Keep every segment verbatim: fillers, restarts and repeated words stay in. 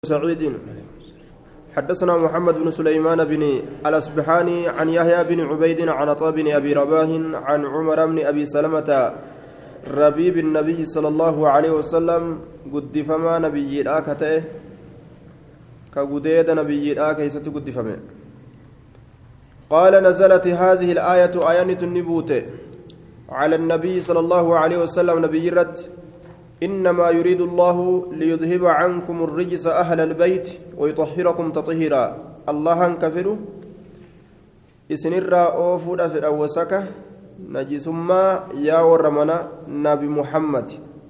سعيد حدثنا محمد بن سليمان بن الأصبحاني عن يحيى بن عبيد عن عطاء بن أبي رباح عن عمر بن أبي سلمة ربيب النبي صلى الله عليه وسلم قد فما نبي آكته كقديد نبي آكيسة قد فما قال نزلت هذه الآية آية النبوت على النبي صلى الله عليه وسلم نبي رد إنما يريد الله ليذهب عنكم الرجس أهل البيت ويطهركم تطهيرا الله كفروا إسنرا أوفر في الأوسكة نجسما يا ورمنا نبي محمد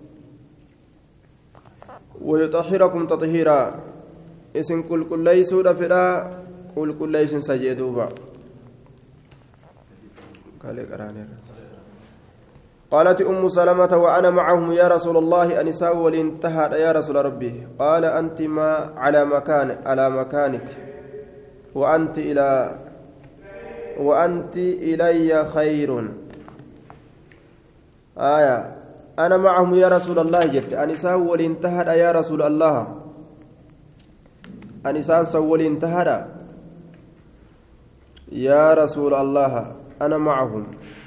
ويطهركم تطهيرا إسن كل كل ليسوا فلا كل كل ليس سجدوبا قال قالت أم سلمة وأنا معهم يا رسول الله أنساء ولانتهى يا رسول ربي قال أنت ما على مكان على مكانك وأنت إلى وأنت إلي خير آية أنا معهم يا رسول الله جت أنساء ولانتهى يا رسول الله أنساء ولانتهى يا رسول الله أنا معهم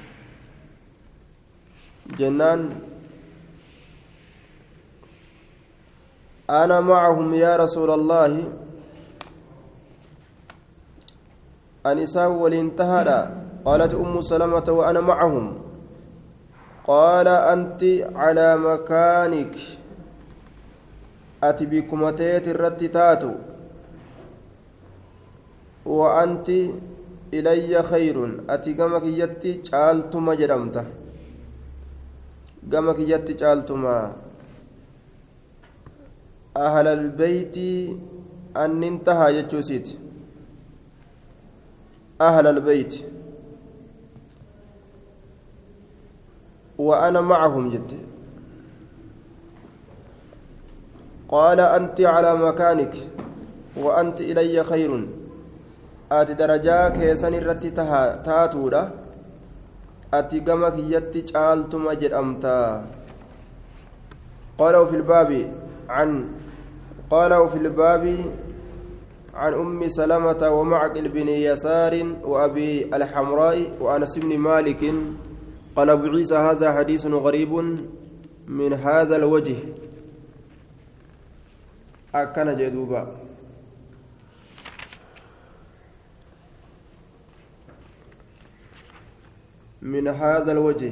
جنان أنا معهم يا رسول الله أنساء ولانتهى قالت أم سلمة وأنا معهم قال أنت على مكانك أتي بكمتيت الرتتات وأنت إلي خير أتي قمك يتي جالت مجرمته gama kiyyatti caaltuma ahlal beeyti annin tahaa jechuu isiiti ahlal beeyti wa ana macahum jette qaala anti calaa makaanik wa anti ilayya khayrun ati darajaa keessan irratti taatuudha أتي كما كيتي جالتما جرمتا قالوا في الباب عن قالوا في الباب عن أم سلمة ومعقل بن يسار وأبي الحمراء وأنس بن مالك قال أبو عيسى هذا حديث غريب من هذا الوجه أكن جدوبا من هذا الوجه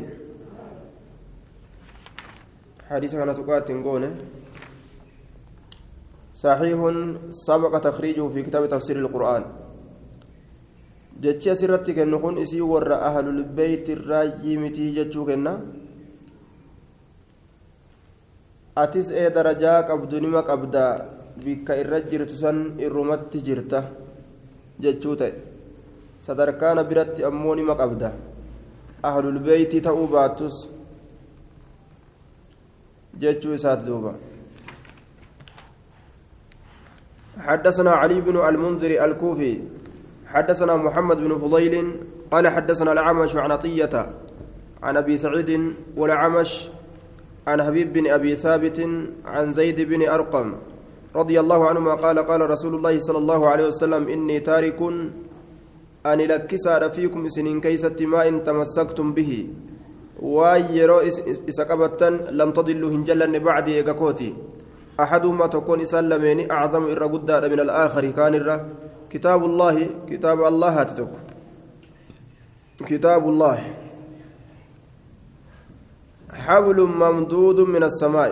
حديث كانت تقاتل صحيح سبق تخريجه في كتاب تفسير القرآن جتشي سرتك النخون إسي ور أهل البيت الراجي متي جتشو كنا أتس إيه درجاك أبدوني مك أبدا بك الرجل تسن الرمت جرته جتشو تي صدركان برت أموني مك أبدا أهل البيت تأوباتس جتشو سات دوبا حدثنا علي بن المنذر الكوفي حدثنا محمد بن فضيل قال حدثنا العمش عن عطية عن أبي سعيد والعمش عن حبيب بن أبي ثابت عن زيد بن أرقم رضي الله عنهما قال قال رسول الله صلى الله عليه وسلم إني تارك أني لكسار فيكم سنين كيست ما إن تمسكتم به ويرو إسكبتا لن تضلوا هنجلا بعد يككوتي أحدهما تكون سلمين أعظم إر قدار من الآخر كان إر كتاب الله كتاب الله تتك كتاب الله حبل ممدود من السماء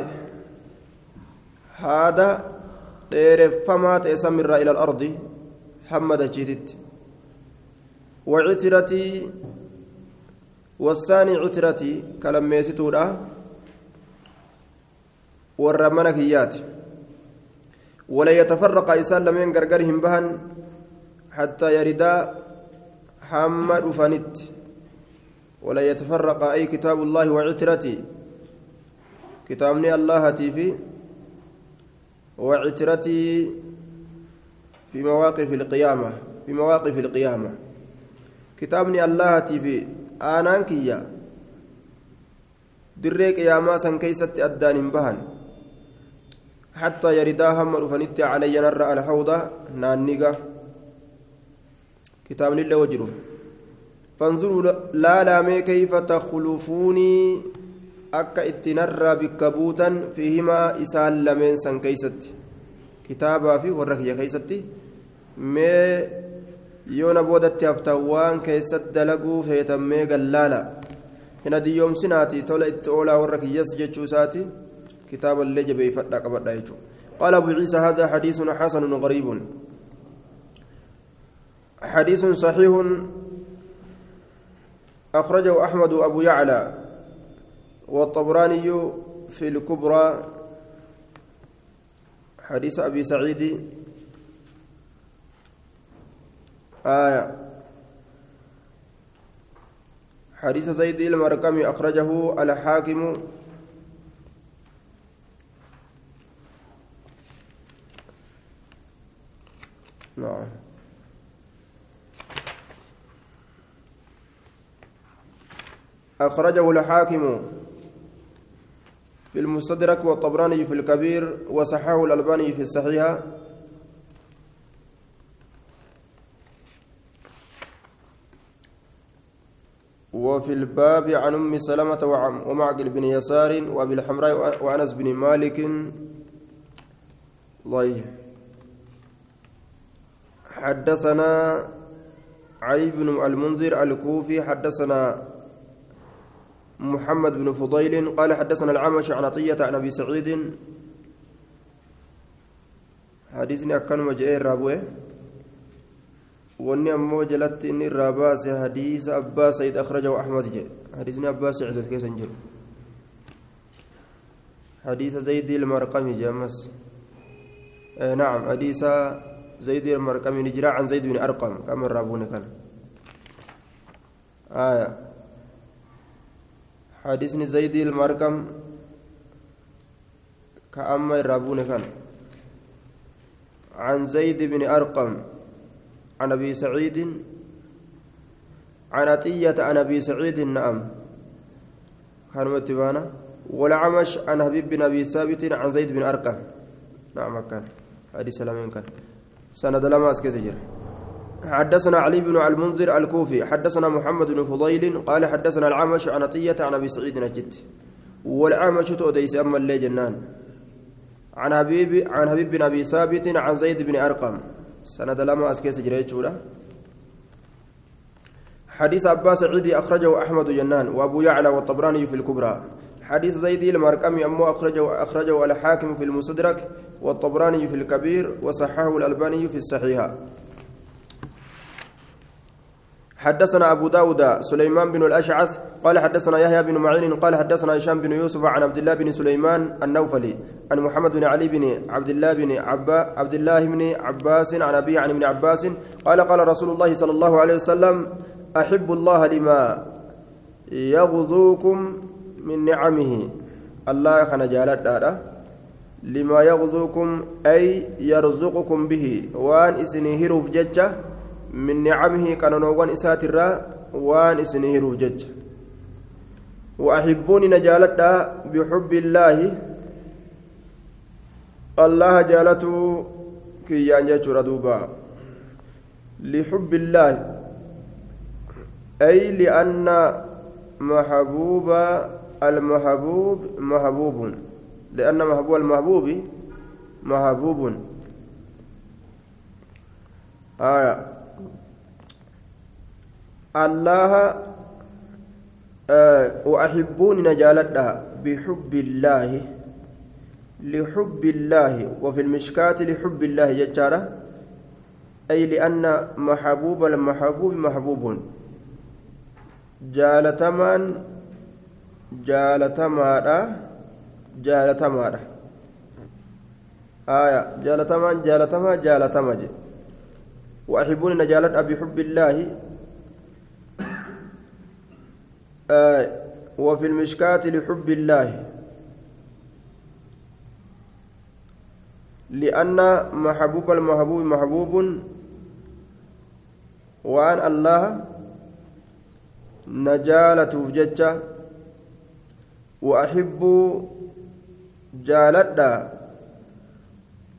هذا فما تسمر إلى الأرض حمد جديد وعترتي والثاني عترتي كلميستورا والرمانك هيات ولا يتفرق إنسان لمن غرغرهم بهن حتى يردا حمد فنت ولا يتفرق أي كتاب الله وعترتي كتابني الله تيفي وعترتي في مواقف القيامة في مواقف القيامة كتابني الله تيفي آنان كيا دريك يا ما سن كيست أدان بهن حتى يردا هم رفنت علي نرى الحوض نانيغا كتاب لله وجره فانظروا لا لامي كيف تخلفوني أكا اتنرى بكبوتا فيهما إسال لمن سن كيست كتابا في ورك يا كيستي مي يونا بودت يفتوان كيست دلقوا فيتمي قلالا هنا دي يوم سناتي تولى اتولا ورك يسجد ساتي كتاب اللي جبي فتاك بدايتو قال أبو عيسى هذا حديث حسن غريب حديث صحيح أخرجه أحمد أبو يعلى والطبراني في الكبرى حديث أبي سعيد آية حديث زيد المرقمي أخرجه الحاكم نعم أخرجه الحاكم في المستدرك والطبراني في الكبير وصححه الألباني في الصحيحة وفي الباب عن أم سلمة ومعقل بن يسار وأبي الحمراء وأنس بن مالك ضيح حدثنا علي بن المنذر الكوفي حدثنا محمد بن فضيل قال حدثنا العمش عن عطية عن أبي سعيد حديثني أكن مجئ الرابوه واني أمو جلت إني الراباس حديث أبا سعيد أخرجه أحمد جي حديثني أبا سعيد كيف سنجل حديث زيد المرقمي جامس آه نعم حديث زيد المرقمي نجرى عن زيد بن أرقم كما الرابون كان آية حديثني زيد المرقم كأما الرابون كان عن زيد بن أرقم عن أبي سعيد عن عطية عن أبي سعيد نعم كان متبانا والعمش عن حبيب بن أبي ثابت عن زيد بن أرقم نعم كان هذه سلامين كان سند لما أسكت حدثنا علي بن المنذر الكوفي حدثنا محمد بن فضيل قال حدثنا العمش عن عطية عن أبي سعيد نجد والعمش تؤديس أما اللي جنان عن حبيب عن حبيب بن أبي ثابت عن زيد بن أرقم سند لما أسكت جريتشولا حديث عباس سعيد أخرجه أحمد جنان وأبو يعلى والطبراني في الكبرى حديث زيد المرقمي أمه أخرجه أخرجه الحاكم في المستدرك والطبراني في الكبير وصححه الألباني في الصحيحة حدثنا أبو داود سليمان بن الأشعث قال حدثنا يحيى بن معين قال حدثنا هشام بن يوسف عن عبد الله بن سليمان النوفلي عن محمد بن علي بن عبد الله بن عبا عبد الله بن عباس عن أبي عن ابن عباس قال قال رسول الله صلى الله عليه وسلم أحب الله لما يغزوكم من نعمه الله كان جالت دادا لما يغزوكم أي يرزقكم به وان إسنهر في ججة من نعمه كان نوغان إسات الراء وان إسنهر في ججة وأحبوني نجالت بحب الله الله جالته كي ينجر دوبا لحب الله أي لأن محبوب المحبوب محبوب لأن محبوب المحبوب محبوب آية الله آه وأحبوني نجالتها بحب الله لحب الله وفي المشكاة لحب الله ججارة أي لأن محبوب المحبوب محبوب جالتمان جالتماadha jaalatamaadha آية جالتمان جالتما جالتما جي وأحبوني نجالت أبي حب الله آه وفي المشكاة لحب الله لأن محبوب المحبوب محبوب وأن الله نجالة وججة وأحب جالدا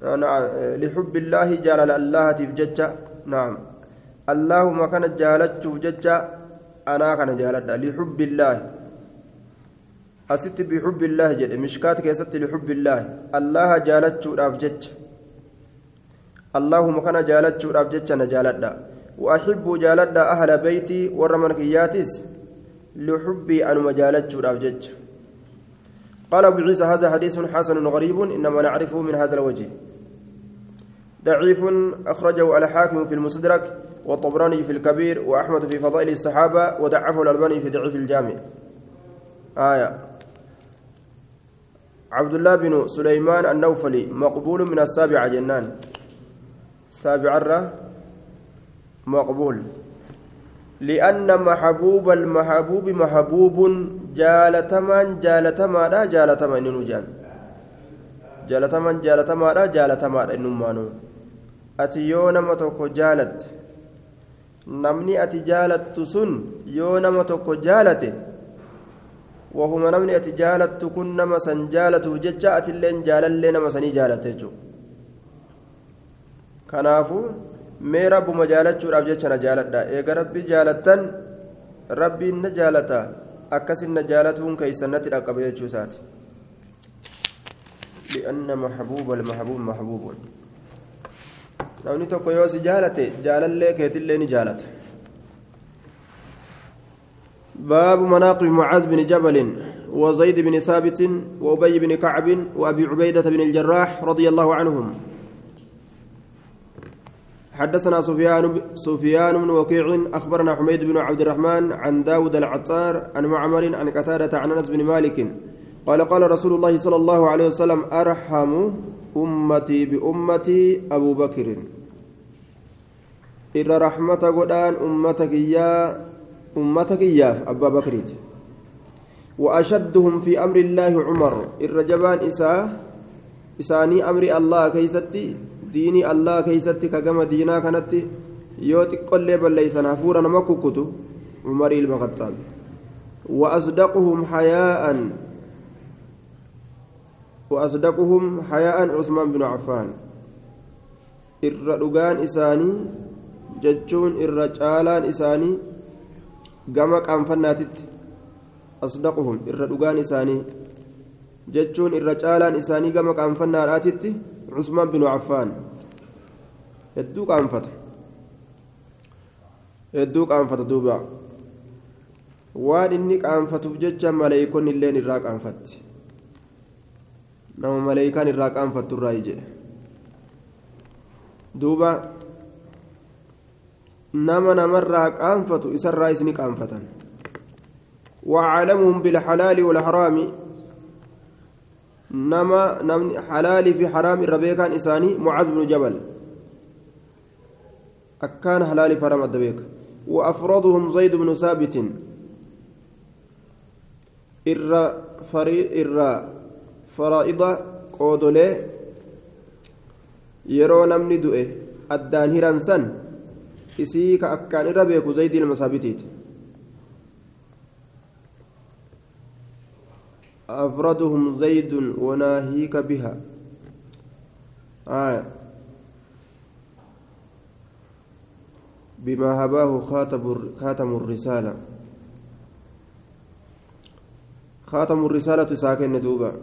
أنا لحب الله جلال الله تفجج نعم اللهم كان جالت تفجج أنا كان جالت لحب الله أست بحب الله جد مشكاتك يست لحب الله الله جالت تفجج اللهم كان جالت تفجج أنا جالت وأحب جالت أهل بيتي ورمنكياتس لحبي أن مجالت تفجج قال أبو عيسى هذا حديث حسن غريب إنما نعرفه من هذا الوجه ضعيف أخرجه الحاكم في المستدرك والطبراني في الكبير وأحمد في فضائل الصحابة وضعفه الألباني في ضعيف الجامع آية عبد الله بن سليمان النوفلي مقبول من السابعة جنان سابعة مقبول لأن محبوب المحبوب محبوب جالتمان جالتما لا جالتما إنه جالتمان جالتما لا جالتما إنه ati yoo nama tokko jaalatte namni ati jaalattu sun yoo nama tokko jaalate wahuma namni ati jaalattu kun nama san jaalatuuf jecha atilleen jaalallee nama sanii jaalatte jechuudha kanaafuu mee rabbuma jaalachuudhaaf jecha na jaaladha eega rabbi jaalattan rabbiin na jaalata akkasin na jaalatuun keeysannatti dhaqqabe jechuu isaati li'anna maxbuuba almaxbuub maxbuubun namni tokko yoo si jaalate jaalallee keetillee ni jaalata باب مناقب معاذ بن جبل وزيد بن ثابت وأبي بن كعب وأبي عبيدة بن الجراح رضي الله عنهم حدثنا سفيان سفيان بن وكيع أخبرنا حميد بن عبد الرحمن عن داود العطار عن معمر عن قتادة عن أنس بن مالك قال قال رسول الله صلى الله عليه وسلم أرحم أمتي بأمتي أبو بكر إن رحمة قدان أمتك يا أمتك يا أبا بكر وأشدهم في أمر الله عمر الرجبان إساء إساني أمر الله كيستي ديني الله كيستي كما دينا كانت يوتي قل بل ليس نافورا مكوكتو عمر المغطاب وأصدقهم حياء وأصدقهم حياء عثمان بن عفان الرجان إساني جتون الرجالان إساني قمك أنفناتت أصدقهم الرجان إساني جتون الرجالان إساني قمك أنفناتت عثمان بن عفان يدوك أنفت يدوك أنفت دوبا وان إنك أنفت بجتش ملايكون اللين الراك أنفت nama maleeykaan irraa qaanfattu irraa ije duuba nama namarraa qaanfatu isarraa isni qaanfatan وعلمهم بالحلال والحرام نما نم حلال في حرام الربيكان إساني معاذ بن جبل أكان حلال فرم الدبيك وأفرادهم زيد بن ثابت إر فري إر فرائض قودولي يرو نمني دوئه أدان هيرانسان إسي كأكان ربيك زيد المسابتيت أفردهم زيد وناهيك بها آية بما هباه خاتم الرسالة خاتم الرسالة ساكن دوبا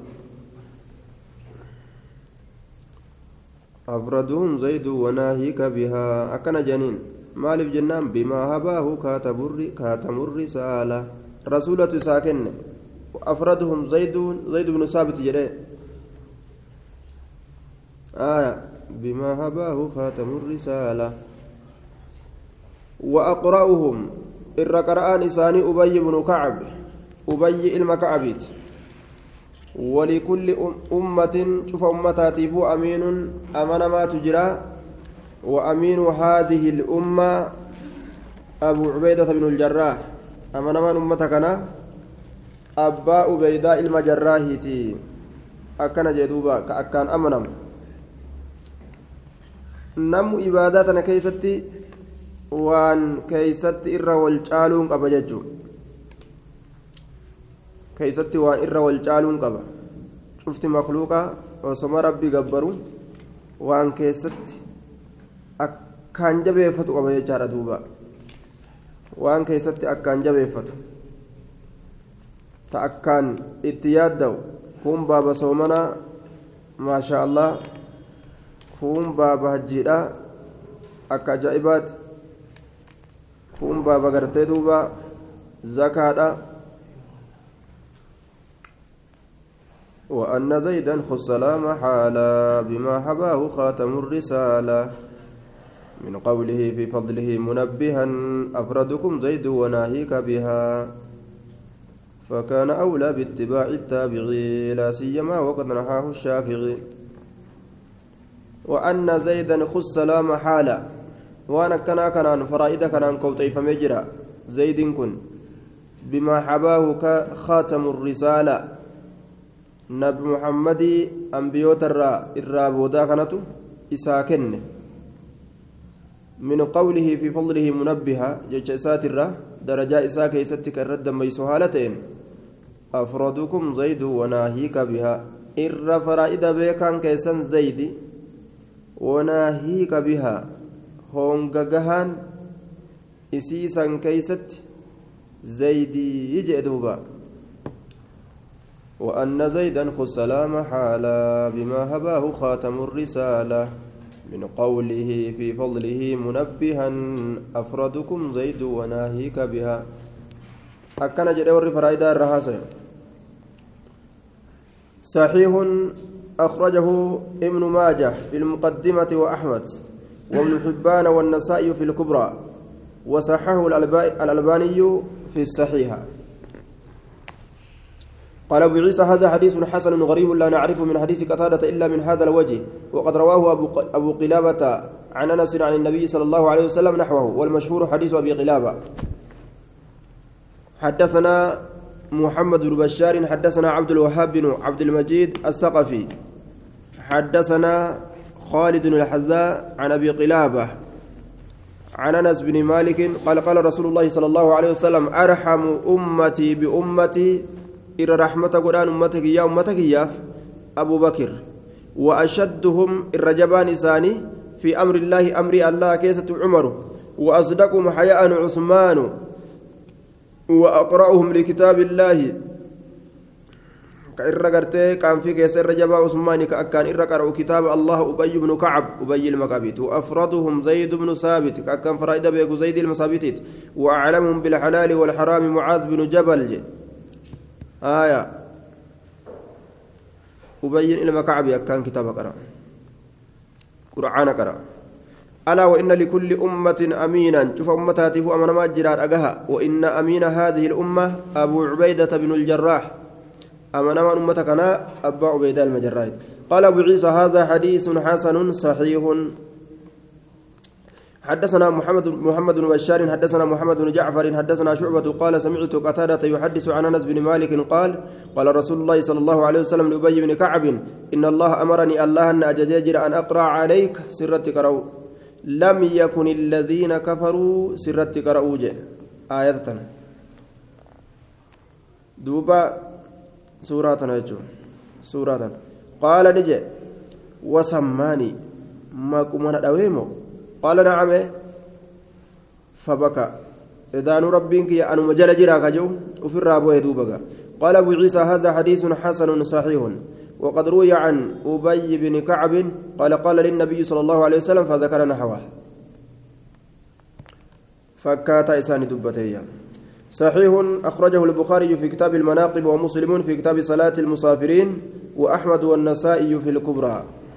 أفردهم زيد وناهيك بها أكن جنين مالف جنان بما هباه كاتم الرسالة رسولة ساكن أفردهم زيد زيد بن ثابت جري آية بما هباه خاتم الرسالة وأقرأهم الرقرآن إساني أبي بن كعب أبي المكعبيت ولكل أمة شوف أمتاتي فو أمين أمن ما تجرى وأمين هذه الأمة أبو عبيدة بن الجراح أمن من أمتكنا أبا عبيدة المجراهيتي أكن جدوبا كأكان أمنم نم إباداتنا كيستي وان كيستي إرى والجالون قبججو كيستي وان إرى والجالون قبا شفت مخلوقا وسما ربي قبرو وان كيست أكان جبيفت وبيجار دوبا وان كيست أكان جبيفت تأكان اتيادو كون بابا صومنا ما شاء الله كون بابا هجيرا أكا جائبات كون بابا غرتي دوبا زكاة وأن زيدا خص لا محالة بما حباه خاتم الرسالة من قوله في فضله منبها أفردكم زيد وناهيك بها فكان أولى باتباع التابعي لا سيما وقد نحاه الشافعي وأن زيدا خص لا محالة وأنا كنا كنان فرائد كنان كوتي فمجرى زيد كن بما حباه خاتم الرسالة نبي محمد أنبيوت الرا الرابودا كانتو إساكن من قوله في فضله منبها جيشات الرا درجة إساك يستك الرد ميسوهالتين أفردكم زيد وناهيك بها إر فرائد بيكان كيسان زيد وناهيك بها هونغغهان إسيسا كيست زيدي يجئدوبا وأن زيدا خص لا محالة بما هباه خاتم الرسالة من قوله في فضله منبها أفردكم زيد وناهيك بها أكن جدور فرائدا الرهاسة صحيح أخرجه ابن ماجه في المقدمة وأحمد وابن حبان والنسائي في الكبرى وصححه الألباني في الصحيحة قال أبو عيسى هذا حديث حسن غريب لا نعرفه من حديث قتادة إلا من هذا الوجه وقد رواه أبو قلابة عن أنس عن النبي صلى الله عليه وسلم نحوه والمشهور حديث أبي قلابة حدثنا محمد بن بشار حدثنا عبد الوهاب بن عبد المجيد الثقفي حدثنا خالد الحذاء عن أبي قلابة عن أنس بن مالك قال قال رسول الله صلى الله عليه وسلم أرحم أمتي بأمتي إلى رحمة قرآن أمتك يا أمتك ياف أبو بكر وأشدهم الرجبان ثاني في أمر الله أمر الله كيسة عمر وأصدقهم حياء عثمان وأقرأهم لكتاب الله كإرّا قرتي كان في كيسة الرجبا عثمان كأكان إرّا قرأوا كتاب الله أبي بن كعب أبي المكابيت وأفرضهم زيد بن ثابت كأكان فرائد بيك زيد المصابيت وأعلمهم بالحلال والحرام معاذ بن جبل آية أبين إلى مكعبي كان كتاب قرأ قرآن قرأ ألا وإن لكل أمة أمينا شوف أمتها تفو أمنا ما جرار أجها وإن أمين هذه الأمة أبو عبيدة بن الجراح أمنا ما أمتك أنا أبا عبيدة المجراح قال أبو عيسى هذا حديث حسن صحيح حدثنا محمد محمد بن بشار حدثنا محمد بن جعفر حدثنا شعبة قال سمعت قتادة يحدث عن أنس بن مالك قال قال رسول الله صلى الله عليه وسلم لأبي بن كعب إن الله أمرني الله أن أججر أن أقرأ عليك سرتك رو لم يكن الذين كفروا سرتك رؤوج آية دوبا سورة نجو سورة قال نجي وسماني ما كمنا دويمو قال نعم فبكى إذا ربك يا أن مجل جراك جو وفي الرابو يدوبك قال أبو عيسى هذا حديث حسن صحيح وقد روي عن أبي بن كعب قال قال للنبي صلى الله عليه وسلم فذكر نحوه فكات إسان دبتي صحيح أخرجه البخاري في كتاب المناقب ومسلم في كتاب صلاة المسافرين وأحمد والنسائي في الكبرى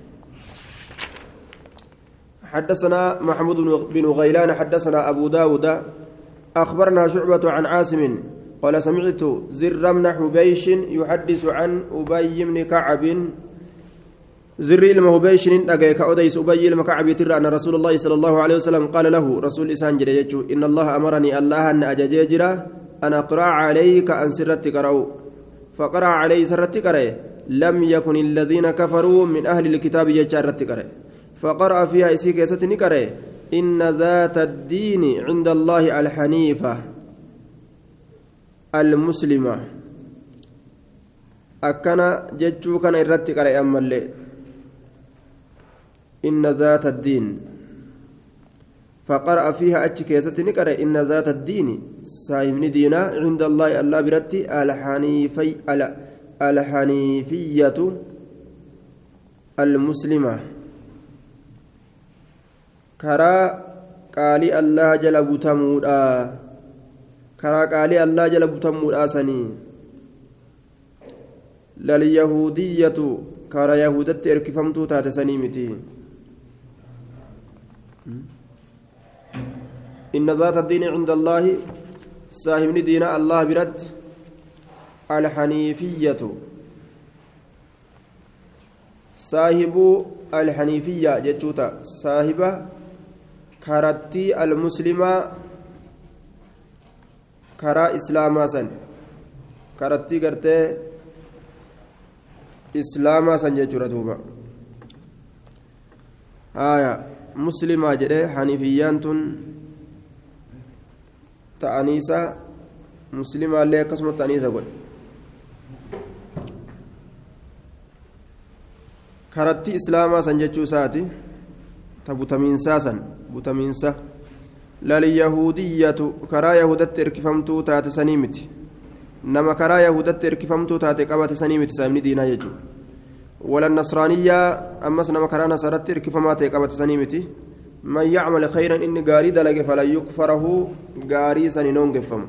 حدثنا محمود بن غيلان حدثنا أبو داود أخبرنا شعبة عن عاصم قال سمعت زر بن حبيش يحدث عن أبي بن كعب زر المهبيش أجاك أوديس أبي المكعب ترى أن رسول الله صلى الله عليه وسلم قال له رسول إسان جريجو إن الله أمرني الله أن أجاجرا أن أقرأ عليك أن سرتك رأو فقرأ عليه سرتك رأي لم يكن الذين كفروا من أهل الكتاب يجارتك رأي فقرأ فيها إسيك يستني كرأي إن ذات الدين عند الله الحنيفة المسلمة أكنا جتشو كان إرتك رأي أما اللي إن ذات الدين فقرأ فيها أتشكيست نقرأ إن ذات الدين سايمني دينا عند الله الله برتي الحنيفي الحنيفية المسلمة كرا قالي الله جل بتمودا كرا قالي الله جل بتمودا سني لليهودية كرا يهودت اركفمتو تات سنيمتي إن ذات الدين عند الله صاحب دين الله برد الحنيفية صاحب الحنيفية جتوتا صاحب كرتي المسلمة كرا إسلاما سن كرتي قرتي إسلاما سن جتورا دوبا آية مسلمة جده حنيفيان تن تأنيسا مسلمة اللي قسم تأنيسا قل كرتي إسلاما سنجتشو ساتي تبوتمينسا سن بوتمينسا لليهودية كرا يهودت اركفمتو تات سنيمتي نما كرا يهودت اركفمتو تات قبات سنيمتي سامني دينا يجو ولا النصرانية أمس نما كرا نصرت اركفما تقبات سنيمتي من يعمل خيرا إن غاري دلق فلا يكفره غاري سنينون قفم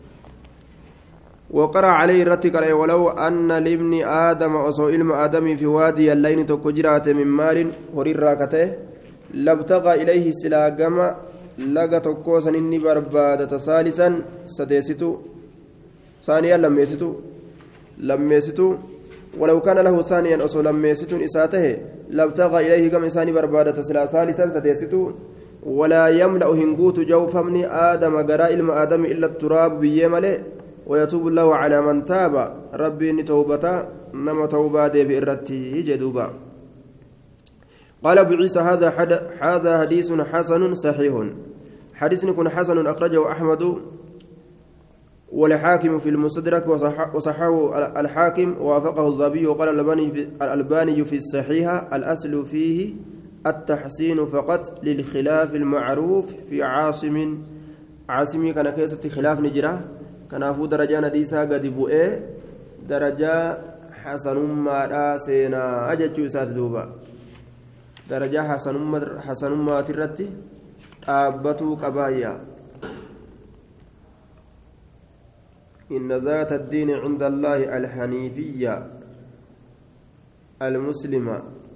وقرأ عليه الرتق ولو أن لابن آدم أصو علم آدم في وادي اللين تكجرات من مال هرير راكته لابتغى إليه سلاقم لقى تكوسا إني بربادة ثالثا سديستو ثانيا لميستو لميستو ولو كان له ثانيا أصو لميستو إساته لابتغى إليه كم إنسان بربادة سلا ثالثا سديستو ولا يملأ هنقوت جوف من آدم قراء علم آدم إلا التراب بيمله ويتوب الله على من تاب ربي توبتا نما توبا دي بإرته جدوبا قال أبو عيسى هذا حد هذا حديث حسن صحيح حديث يكون حسن أخرجه أحمد والحاكم في المستدرك وصححه الحاكم ووافقه الظبي وقال الألباني في, الألباني في الصحيحة الأصل فيه التحسين فقط للخلاف المعروف في عاصم عاصمي كان كيسة خلاف نجرة كنافو درجة نديسا قد بؤي درجة حسن ما راسينا أجتشو سات دوبا درجة حسن ما حسن ما ترتي أبتو قبايا إن ذات الدين عند الله الحنيفية المسلمة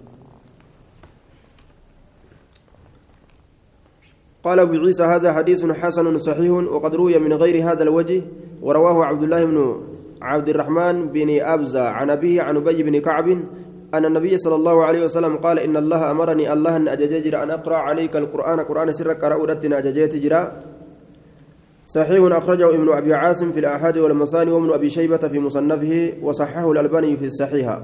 قال أبو عيسى هذا حديث حسن صحيح وقد روي من غير هذا الوجه ورواه عبد الله بن عبد الرحمن بن أبزة عن أبيه عن أبي بن كعب أن النبي صلى الله عليه وسلم قال إن الله أمرني الله أن أججر أن أقرأ عليك القرآن قرآن سرك قرأ أججيت جرا صحيح أخرجه ابن أبي عاصم في الآحاد والمصاني وابن أبي شيبة في مصنفه وصححه الألباني في الصحيحة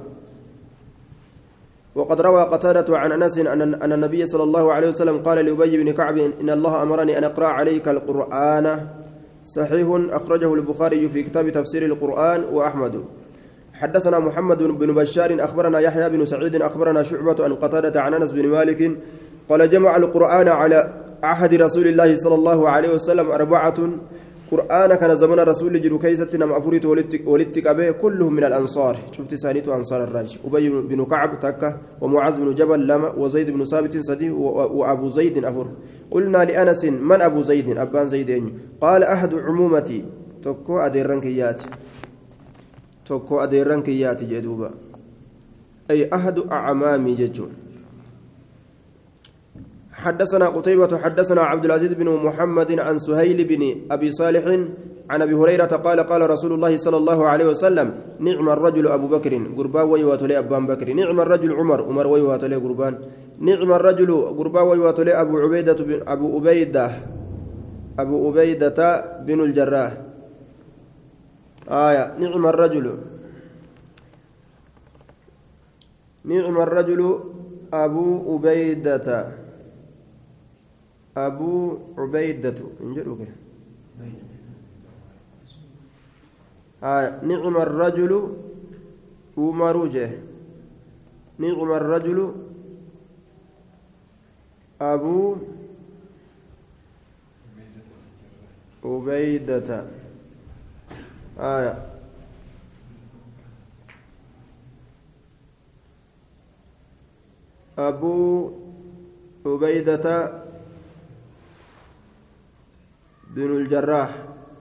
وقد روى قتادة عن أنس أن النبي صلى الله عليه وسلم قال لأبي بن كعب إن الله أمرني أن أقرأ عليك القرآن صحيح أخرجه البخاري في كتاب تفسير القرآن وأحمد حدثنا محمد بن بشار أخبرنا يحيى بن سعيد أخبرنا شعبة عن قتادة عن أنس بن مالك قال جمع القرآن على عهد رسول الله صلى الله عليه وسلم أربعة قرآن كان زمن رسول جلو كيستنا مأفوريت ولدتك أبيه كلهم من الأنصار شفت سانيت أنصار الراج أبي بن كعب تكة ومعاذ بن جبل لما وزيد بن ثابت صدي وأبو زيد أفر قلنا لأنس من أبو زيد أبان زيدين قال أحد عمومتي تكو أديرنكيات تكو أديرنكيات جدوبا أي أحد أعمامي ججون حدثنا قتيبة حدثنا عبد العزيز بن محمد عن سهيل بن أبي صالح عن أبي هريرة قال قال رسول الله صلى الله عليه وسلم نعم الرجل أبو بكر قربان ويواتلي أبان بكر نعم الرجل عمر عمر ويواتلي قربان نعم الرجل قربان ويواتلي أبو عبيدة بن أبو عبيدة أبو عبيدة بن الجراح آية نعم الرجل نعم الرجل أبو عبيدة أبو عبيدة إنجلوك آه نعم الرجل أمروجه نعم الرجل أبو عبيدة آية أبو عبيدة بن الجراح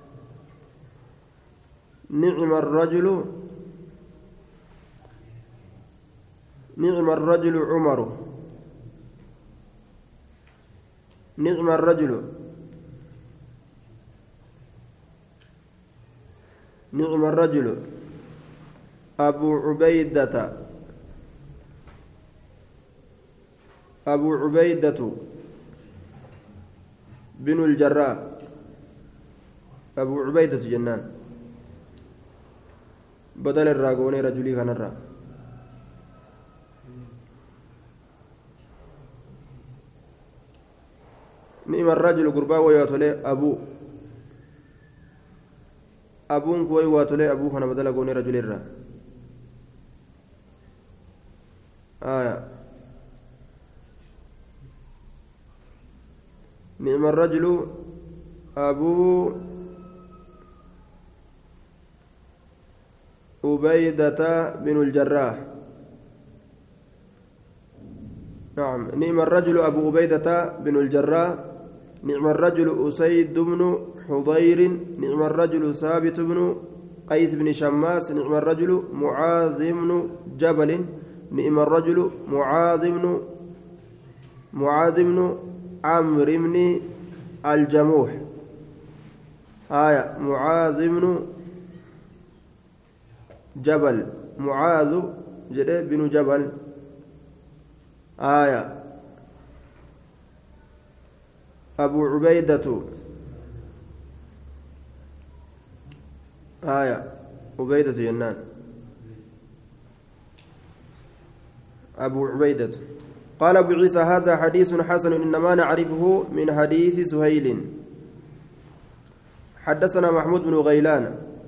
نعم الرجل نعم الرجل عمر نعم الرجل نعم الرجل أبو عبيدة أبو عبيدة بن الجراح أبو عبيدة جنان بدل الراغوني رجلي كان الرا نعم الرجل قربا وياتولي أبو أبون كوي واتولي أبو كان بدل غوني رجلي الرا آية نعم الرجل أبو عبيدة بن الجراح نعم نعم الرجل أبو عبيدة بن الجراح نعم الرجل أسيد بن حضير نعم الرجل ثابت بن قيس بن شماس نعم الرجل معاذ بن جبل نعم الرجل معاذ بن معاذ بن عمرو بن الجموح آية معاذ بن جبل معاذ جده بن جبل آية أبو عبيدة آية عبيدة جنان أبو عبيدة قال أبو عيسى هذا حديث حسن إنما نعرفه من حديث سهيل حدثنا محمود بن غيلان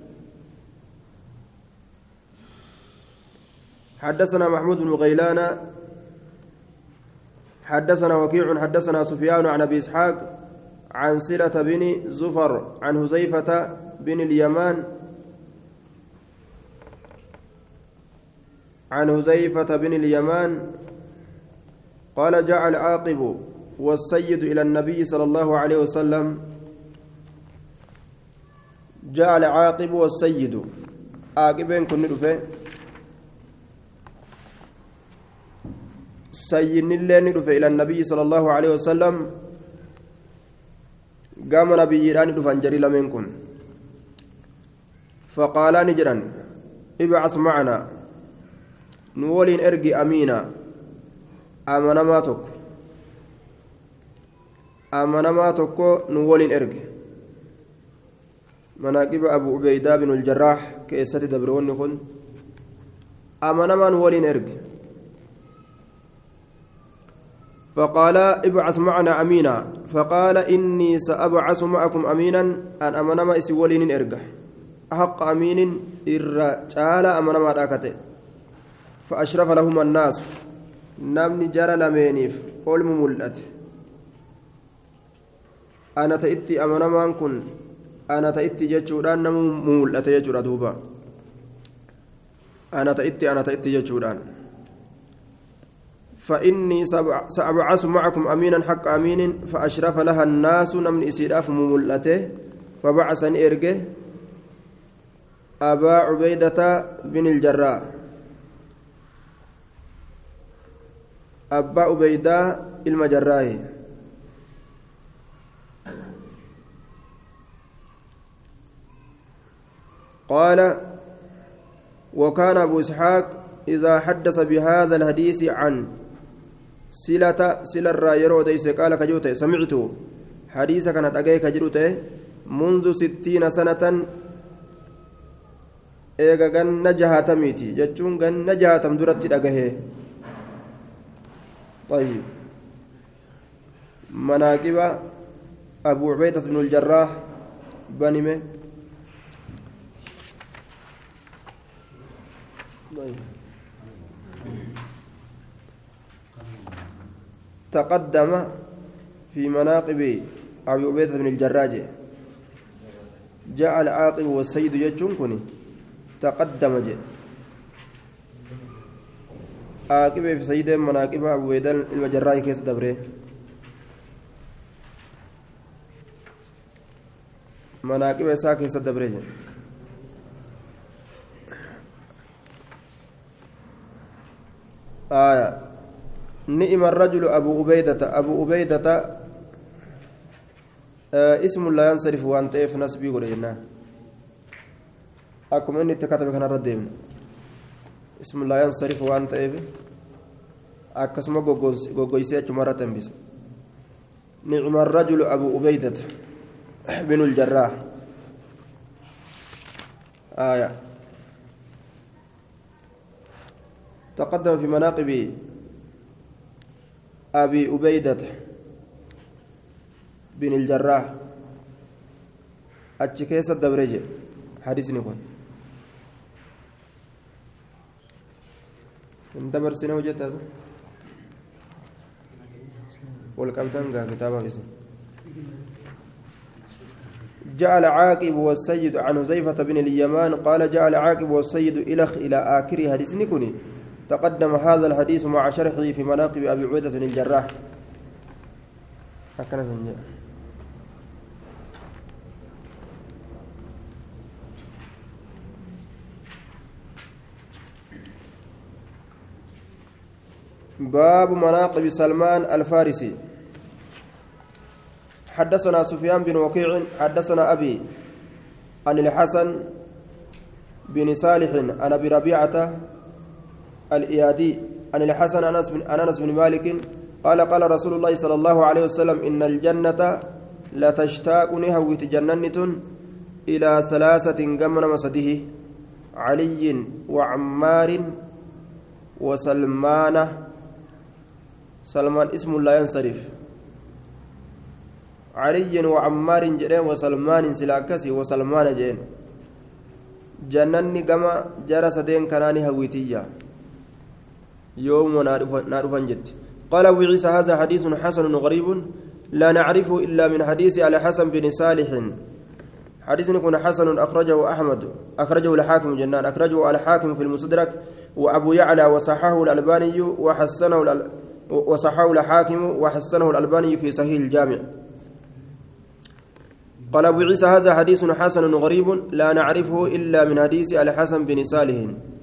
حدثنا محمود بن غيلان حدثنا وكيع حدثنا سفيان عن أبي إسحاق عن سلة بن زفر عن هزيفة بن اليمان عن هزيفة بن اليمان قال جاء العاقب والسيد إلى النبي صلى الله عليه وسلم جاء العاقب والسيد عاقبين كن رفه سيدني اللين رفه إلى النبي صلى الله عليه وسلم قام نبي راني رفا جري منكم فقال نجرا ابعث معنا نولين ارجي أمينا أمانما توك أمانما توكو نولين إرق مناقب أبو عبيدة بن الجراح كيسة دبرون نخل أمانما نولين إرق فقال ابعث معنا أمينا فقال إني سأبعث معكم أمينا أن أمانما إسولين إرق أحق أمين إرجال أمانما راكته فأشرف لهم الناس namni jara lameeniif olmu mul'ate ana ta'itti amanamaan kun ana ta'itti jechuudhaan namu mul'ate jechuudha duuba ana ta'itti ana ta'itti jechuudhaan فإني سأبعث معكم أمينا حق أمين فأشرف لها الناس نمن إسيراف مملته فبعثني إرجه أبا عبيدة بن الجراح أبا عبيدة المجراح قال وكان أبو إسحاق إذا حدث بهذا الحديث عن سلة سلة الرايرو ديس قال كجوته سمعت حديث كانت أجاي كجروته منذ ستين سنة إيجا جن نجها تميتي جتشون جن نجها تمدرت أجاه طيب مناقب أبو عبيدة بن الجراح بنمه طيب تقدم في مناقب أبي عبيدة بن الجراج جاء العاقب والسيد يجون كني تقدم جاء عاقب في سيد مناقب أبو عبيدة المجراج كيس دبره مناقب إساء كيس دبره آية نئم الرجل أبو عبيدة أبو عبيدة آه اسم لا ينصرف وأنت في نسبي ولينا أكم إني تكتب كان رديم اسم لا ينصرف وأنت في أكسم غوغويسيا مرة بس نعم الرجل أبو عبيدة بن الجراح آية تقدم في مناقب أبي عبيدة بن الجراح أتشكيس الدبرجة حديث نكون اندبر سنة وجدت هذا والكابتن كتابة بسم جاء العاقب والسيد عن حذيفة بن اليمان قال جاء العاقب والسيد إلخ إلى آخر حديث نكوني تقدم هذا الحديث مع شرحه في مناقب أبي عبيدة بن الجراح هكذا سنجا باب مناقب سلمان الفارسي حدثنا سفيان بن وكيع حدثنا أبي عن الحسن بن صالح عن أبي ربيعة الإيادي عن الحسن أنس بن أنس بن مالك قال قال رسول الله صلى الله عليه وسلم إن الجنة لا تشتاق نهوت جننة إلى ثلاثة قمنا مسده علي وعمار وسلمان سلمان اسم لا ينصرف علي وعمار جرين وسلمان سلاكسي وسلمان جين جنني قما جرى سدين كناني هويتية يوم نعرف جد قال أبو عيسى هذا حديث حسن غريب لا نعرفه إلا من حديث على حسن بن صالح حديث يكون حسن أخرجه أحمد أخرجه الحاكم جنان أخرجه الحاكم في المستدرك وأبو يعلى وصححه الألباني وحسنه وصححه الحاكم وحسنه الألباني في صحيح الجامع قال أبو عيسى هذا حديث حسن غريب لا نعرفه إلا من حديث على حسن بن صالح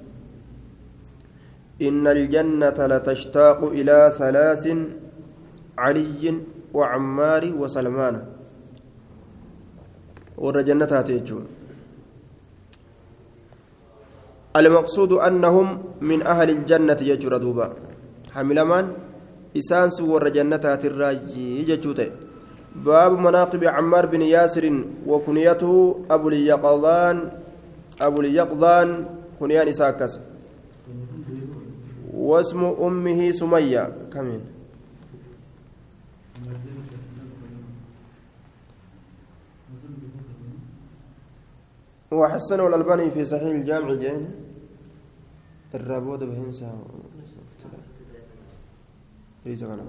إن الجنة لتشتاق إلى ثلاث علي وعمار وسلمان والجنة تيجون المقصود أنهم من أهل الجنة يجر دوبا حملمان إسانس والجنة الراجي يجوته باب مناقب عمار بن ياسر وكنيته أبو اليقظان أبو اليقظان كنيان إساكس واسم أمه سمية كمين وحسنه الألباني في صحيح الجامع جين الرابود بهنسا ليس كان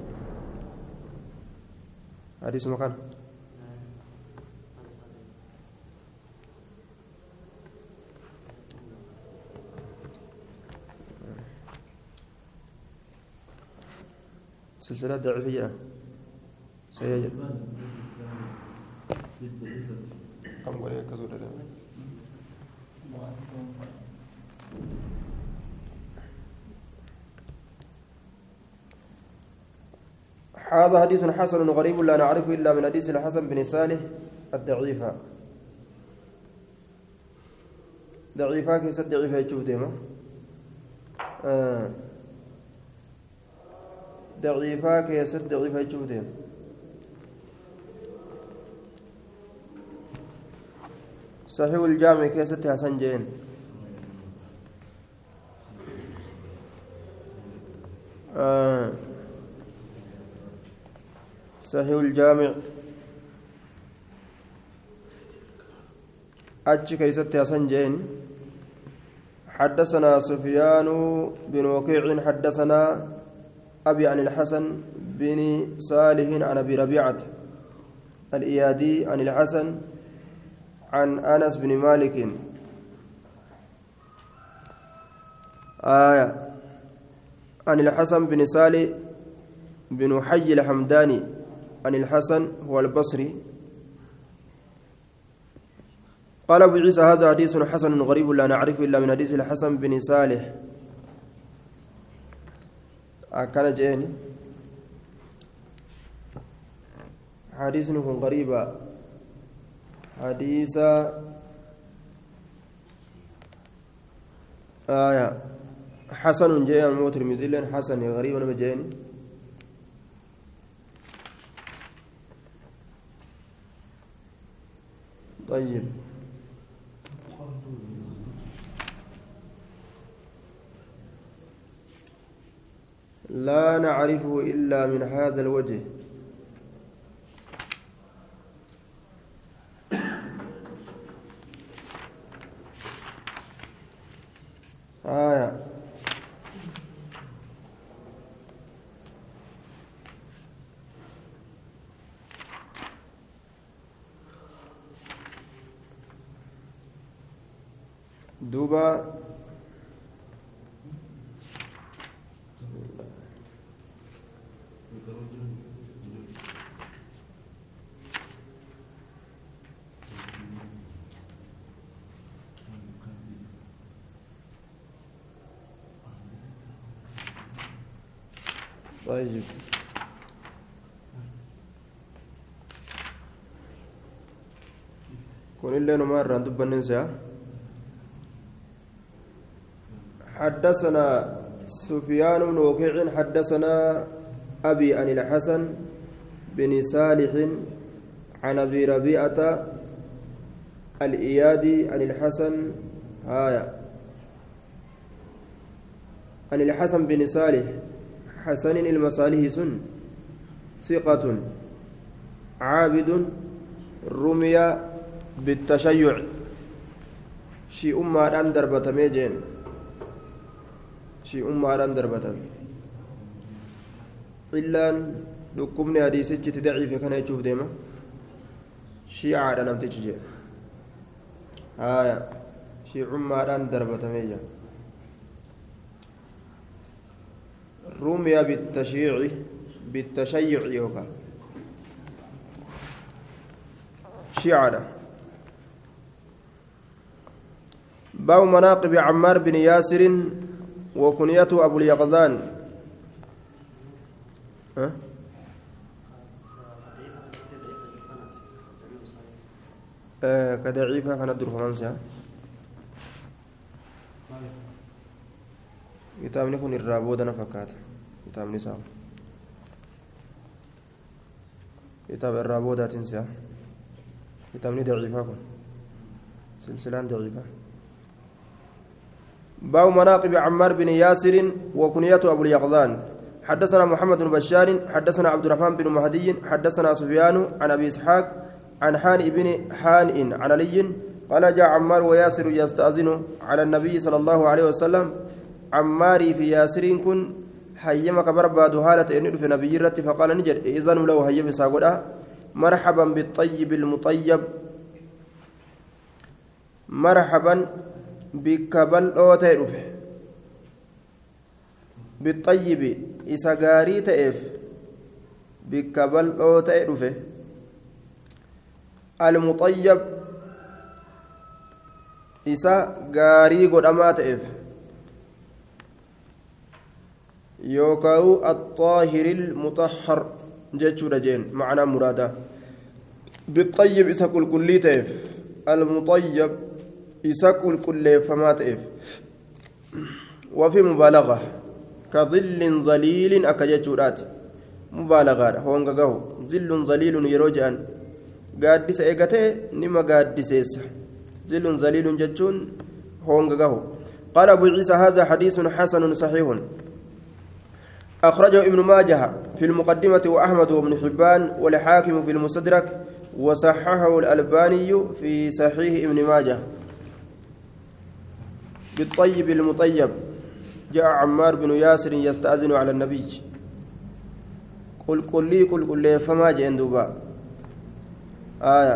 حديث مكان سلسلة ضعيفية سيجد كم قولي كزور هذا حديث حسن غريب لا نعرفه إلا من حديث الحسن بن صالح الضعيفة ضعيفة كيس الضعيفة يشوف ديما آه. ضعيفة كيس الضعيفة يشوف ديما صحيح الجامع كيس حسن جين آه. صحيح الجامع أتش كيست حسن جين حدثنا سفيان بن وكيع حدثنا أبي عن الحسن بن صالح عن أبي ربيعة الإيادي عن الحسن عن أنس بن مالك آية عن الحسن بن صالح بن حي الحمداني عن الحسن هو البصري قال أبو عيسى هذا حديث حسن غريب لا نعرف إلا من حديث الحسن بن صالح أكان جاني حديث غريبا حديث آية حسن جاء موت المزيل حسن غريب أنا بجاني طيب لا نعرفه إلا من هذا الوجه آية دوبا طيب كون اللي نمر عند بننسى حدثنا سفيان بن وكيع حدثنا أبي عن الحسن بن صالح عن أبي ربيعة الإيادي عن الحسن هايا عن الحسن بن صالح حسن المصالح سن ثقة عابد رمي بالتشيع شي أمة أن دربة ميجين شي أمة أن دربة إلا لكمني حديث تدعي في كان يشوف ديما شيعة أنا بتجي هايا شي أمة أن دربة ميجين رمي بالتشيع بالتشيع يوكا شيعة باب مناقب عمار بن ياسر وكنيته أبو اليقظان أه؟ أه كضعيفة كانت درفمانسها kitaabni kun irraa booda na fakkaata kitaabni isaa kitaaba irraa boodaatiin si'a kitaabni daciifaa kun silsilaan daciifaa باب مناقب عمار بن ياسر وكنيته أبو اليقظان حدثنا محمد بن بشار حدثنا عبد الرحمن بن مهدي حدثنا سفيان عن أبي إسحاق عن حان بن حانئ عن علي قال جاء عمار وياسر يستأذن على النبي صلى الله عليه وسلم عماري في ياسرين كن حيمك برباد هالة إن في نبي رت فقال نجر إذن له هيم ساقودا مرحبا بالطيب المطيب مرحبا بكبل أوتيرف بالطيب إسقاري تئف بكبل أوتيرف المطيب إسقاري قد أما تئف يوكاو الطاهر المطهر جتشو رجين معنى مرادا بالطيب إساكل كل تيف المطيب إساكل كل فما تيف وفي مبالغة كظل ظليل أكجتشو رات مبالغة هونغاغو ظل ظليل يروجان قادس إيغتي نما قادسيس ظل ظليل جتشون هونغاغو قال أبو عيسى هذا حديث حسن صحيح أخرجه ابن ماجه في المقدمة وأحمد وابن حبان والحاكم في المستدرك وصححه الألباني في صحيح ابن ماجه بالطيب المطيب جاء عمار بن ياسر يستأذن على النبي قل قل لي قل قل لي فما جندوبا آية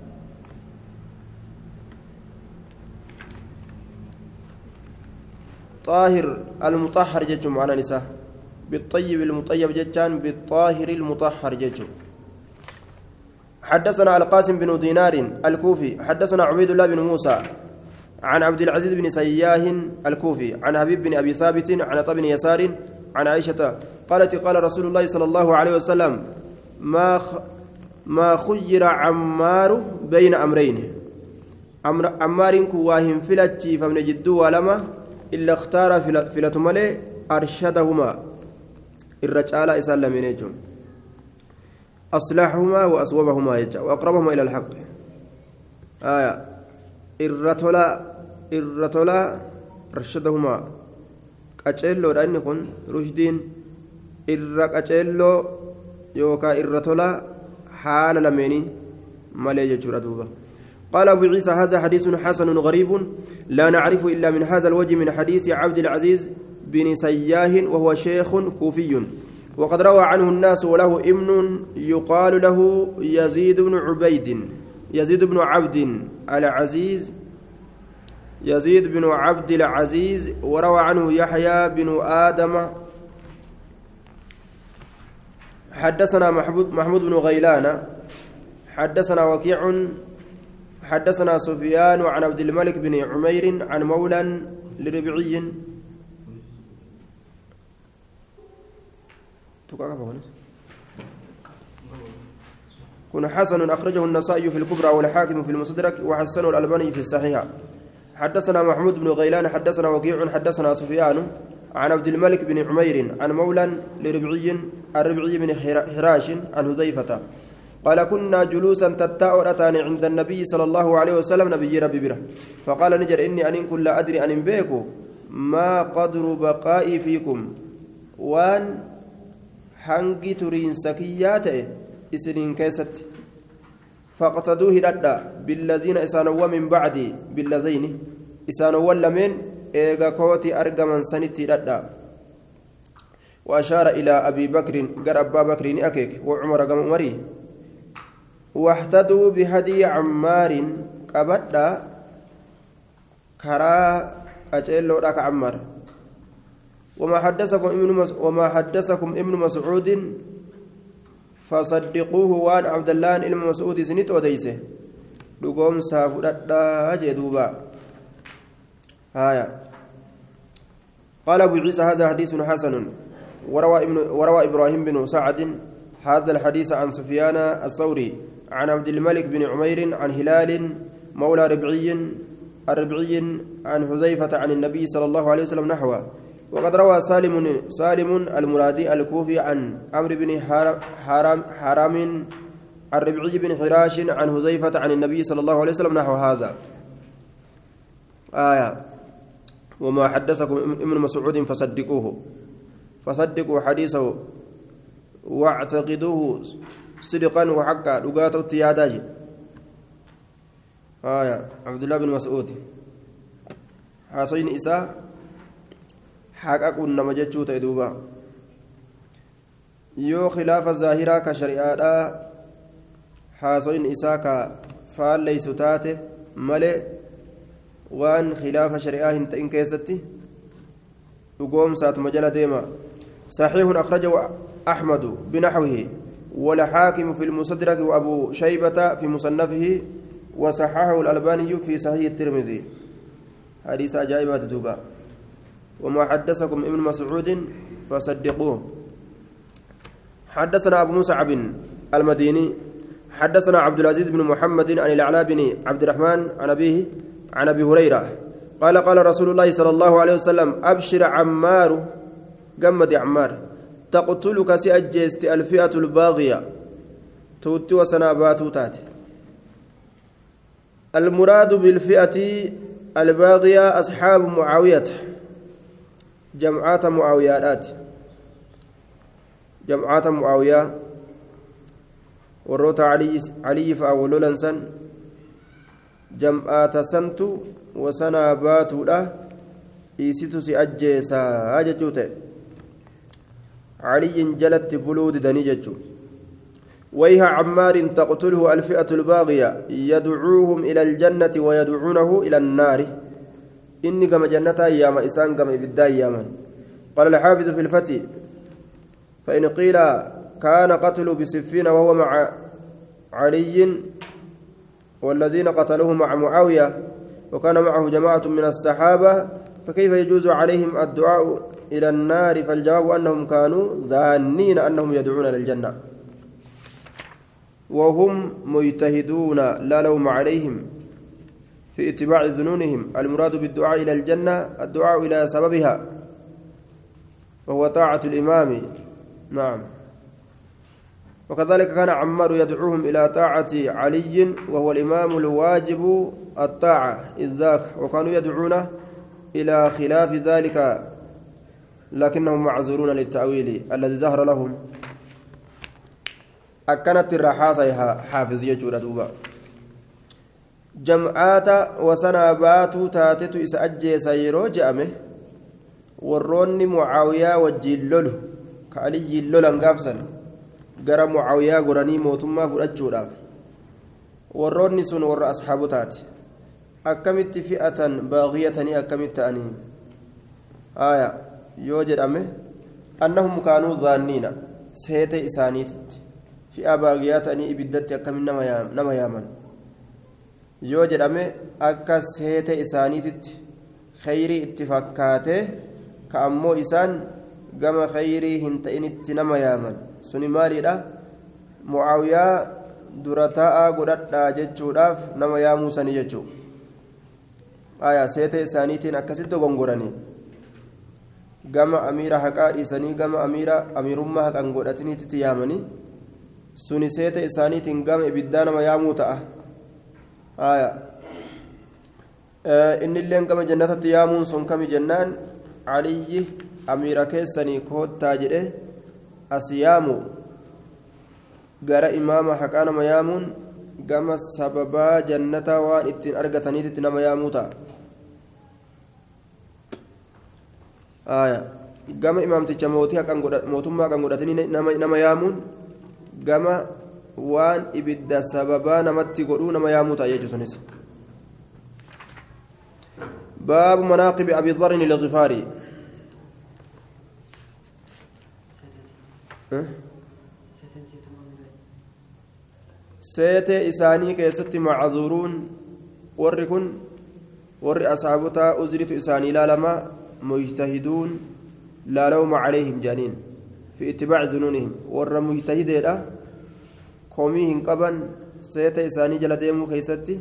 طاهر المطهر جتم معنا نساء بالطيب المطيب جتان بالطاهر المطهر جتم حدثنا القاسم بن دينار الكوفي حدثنا عبيد الله بن موسى عن عبد العزيز بن سياه الكوفي عن حبيب بن ابي ثابت عن طب بن يسار عن عائشه قالت قال رسول الله صلى الله عليه وسلم ما خ... ما خير عمار بين امرين امر عمار كواهم فلتشي فمن جدو ولما الا اختار فلت ملي ارشدهما الرجال اسلمين يجون أصلحهما وأصوبهما يجا وأقربهما إلى الحق آية الرتولا الرتولا رشدهما قتلوا لأن يكون رشدين الرقتلوا يوكا الرتولا حال لمني مالي جرا قال أبو عيسى هذا حديث حسن غريب لا نعرف إلا من هذا الوجه من حديث عبد العزيز بن سياه وهو شيخ كوفي وقد روى عنه الناس وله ابن يقال له يزيد بن عبيد يزيد بن عبد العزيز يزيد بن عبد العزيز وروى عنه يحيى بن آدم حدثنا محمود محمود بن غيلان حدثنا وكيع حدثنا سفيان عن عبد الملك بن عمير عن مولى لربعي كن حسن أخرجه النسائي في الكبرى والحاكم في المستدرك وحسنه الألباني في الصحيح حدثنا محمود بن غيلان حدثنا وكيع حدثنا سفيان عن عبد الملك بن عمير عن مولى لربعي الربعي بن حراش عن حذيفة قال كنا جلوسا تتاؤرتان عند النبي صلى الله عليه وسلم نبي ربي بره فقال نجر إني أن كن لا أدري أن بيكو ما قدر بقائي فيكم وان hangi turiinsakiyyaa ta'e isiniin keessatti faqtaduu hidhadha billadhiina isaanowwan min bacdi billadhayni isaanowwan lameen eega kooti argaman sanitti hidhadha وأشار إلى أبي بكر قال أبا بكر أكيك وعمر قام عمري واحتدوا بهدي عمار قبدا كرا أجل لك عمار وما حدثكم ابن مس... وما حدثكم ابن مسعود فصدقوه وان عبد الله ابن مسعود سنت وديسه دغوم سافددا جدوبا آية قال أبو عيسى هذا حديث حسن وروى ابن وروى إبراهيم بن سعد هذا الحديث عن سفيان الثوري عن عبد الملك بن عمير عن هلال مولى ربعي الربعي عن حذيفة عن النبي صلى الله عليه وسلم نحوه وقد روى سالم سالم المرادي الكوفي عن عمرو بن حرام حرام الربعي بن حراش عن حذيفة عن النبي صلى الله عليه وسلم نحو هذا آية وما حدثكم ابن مسعود فصدقوه فصدقوا حديثه واعتقدوه صدقا وحقا لقاته التياداج آية عبد الله بن مسعود حسين إساء حقا نما جچو ta'e duuba yoo khilaafa zaahiraa ka shari'aadhaa haasoyin isaa ka faalleysu taate malee waan khilaafa shari'aa hin ta'in keessatti dhugoomsaatuma jala deema صحيح أخرجه أحمد بنحوه والحاكم في المستدرك وأبو شيبة في مصنفه وصححه الألباني في صحيح الترمذي حديث عجائبات دوبا وما حدثكم ابن مسعود فصدقوه حدثنا أبو مصعب المديني حدثنا عبد العزيز بن محمد عن الأعلى بن عبد الرحمن عن أبيه عن أبي هريرة قال قال رسول الله صلى الله عليه وسلم أبشر عمار جمد عمار تقتلك سأجست الفئة الباغية توتي وسنابات تاتي المراد بالفئة الباغية أصحاب معاوية جمعات معاويات جمعات معاوية وروت علي علي فأولو لنسن جمعات سنت وسنابات له إيسيتو سأجيسا أججوته علي جلت بلود دنيجة ويها عمار تقتله الفئة الباغية يدعوهم إلى الجنة ويدعونه إلى النار إني كما جنة أيام إسان كما إبدا أياما قال الحافظ في الفتي فإن قيل كان قتل بسفين وهو مع علي والذين قتلوه مع معاوية وكان معه جماعة من الصحابة فكيف يجوز عليهم الدعاء إلى النار فالجواب أنهم كانوا ظانين أنهم يدعون للجنة وهم مجتهدون لا لوم عليهم في اتباع ظنونهم المراد بالدعاء إلى الجنة الدعاء إلى سببها وهو طاعة الإمام نعم وكذلك كان عمار يدعوهم إلى طاعة علي وهو الإمام الواجب الطاعة إذ ذاك وكانوا يدعون إلى خلاف ذلك لكنهم معذورون للتأويل الذي ظهر لهم أكنت الرحاسة حافظ يجور دوبا جمعات وسنابات تاتت إسأجي سيرو جأمه ورون معاوية وجيلوله كالي جيلولا انقافسا gara mucaawiyaa goranii mootummaa fudhachuudhaaf warroonni sun warra asxaabu taate akkamitti fi'atan baaqiyatanii akkamitti ta'anii aya yoo jedhame annahum kaanuu zaanniina seete isaaniititti fi'a baaqiyaa ta'anii ibiddatti akkamitti nama yaaman yoo jedhame akka seete isaaniititti khayrii itti fakkaatee ka ammoo isaan gama khayrii hin ta'initti nama yaaman suni maaliidha mucaawiyaa dura taa'aa godhadhaa jechuudhaaf nama yaamuu sanii jechuu aya seete isaaniitiin akkasitti gongoranii gama amiira haqaa dhiisanii gama amiira amiirummaa haqan godhatiniitti yaamanii suni seete isaaniitiin gama ibiddaa nama yaamuu ta'a aya innilleen gama jannatatti yaamuun sun kami jennaan aliyyi amiira keessanii koottaa jedhe asiyaamu gara imaama haqaa nama yaamuun gama sababaa jannataa waan ittiin argataniititti nama yaamuu ta'a aya gama imaamticha mootii haqan mootummaa haqan godhatanii nama yaamuun gama waan ibidda sababaa namatti godhuu nama yaamuu ta'a jechuun sunis baabu manaaqibi abi dharrin al-ghifaari seete isaanii keessatti maczuuruun warri kun warri asxaabotaa uzritu isaanii ilaalamaa mujtahiduun laa lawma calayhim jaaniin fi ittibaaci zunuunihim warra mujtahideedha komii hin qaban seete isaanii jala deemuu keessatti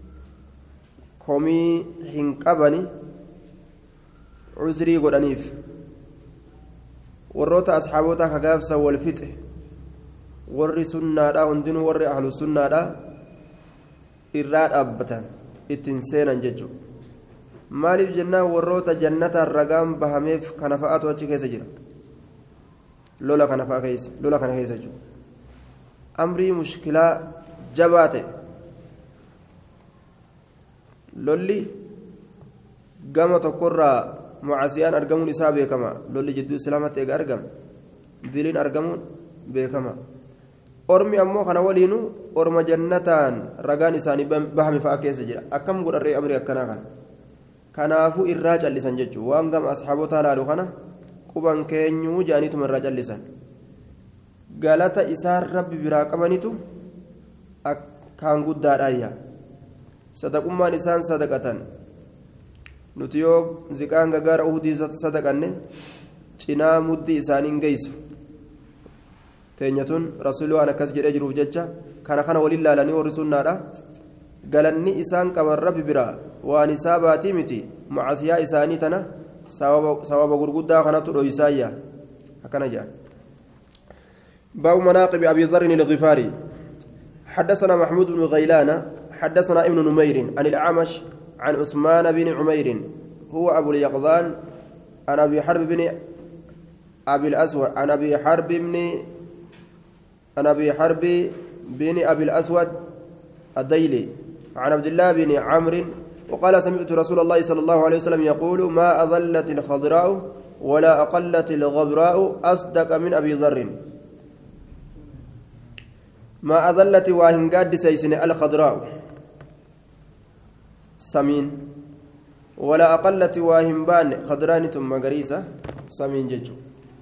komii hin qabani uzrii godhaniif warroota asxaabotaa kagaafsa wal fixe warri sunnaadha hundinuu warri ahlu sunnaadha irraa dhaabbatan ittiin seenan jechuudha maaliif jennaan warroota jannataan ragaan bahameef kana fa'aatu achi keessa jira lola kana fa'a keessa lola kana keessa jechuudha amrii mushkilaa jabaa ta'e lolli gama tokkorraa mucaasiyaan argamuun isaa beekama lolli jidduu islaamatti eega argama diliin argamuun beekama ormi ammoo kana waliinu orma jannataan ragaan isaanii bahame fa'a keessa jira akkam godharree amrii akkanaa kana kanaafuu irraa callisan jechuun waan gama asxaabotaa laalu kana quban keenyuu jaaniituma irraa callisan galata isaan rabbi biraa qabanitu akkaan guddaadhaayya sadaqummaan isaan sadaqatan nuti yoo ziqaan gagaara uhudii sadaqanne cinaa muddii isaaniin geessu teenyatun rasuulli waan akkas jedhee jiruuf jecha kana kana waliin laalanii warri sunnaadha galanni isaan qaban rabbi biraa waan isaa baatii miti macasiyaa isaanii tana sawaba gurguddaa kanatu dhoysaayya akkana jedhan باب مناقب أبي ذر الغفاري حدثنا محمود بن غيلان حدثنا ابن نمير عن الأعمش عن عثمان بن عمير هو أبو اليقظان عن أبي حرب بن أبي الأسود عن أبي حرب بن عن أبي حرب بن أبي الأسود الديلي عن عبد الله بن عمرو وقال سمعت رسول الله صلى الله عليه وسلم يقول ما أظلت الخضراء ولا أقلت الغبراء أصدق من أبي ذر ما أظلت واهنقاد سيسن الخضراء سمين ولا أقلت واهنبان خضران ثم قريسة سمين ججو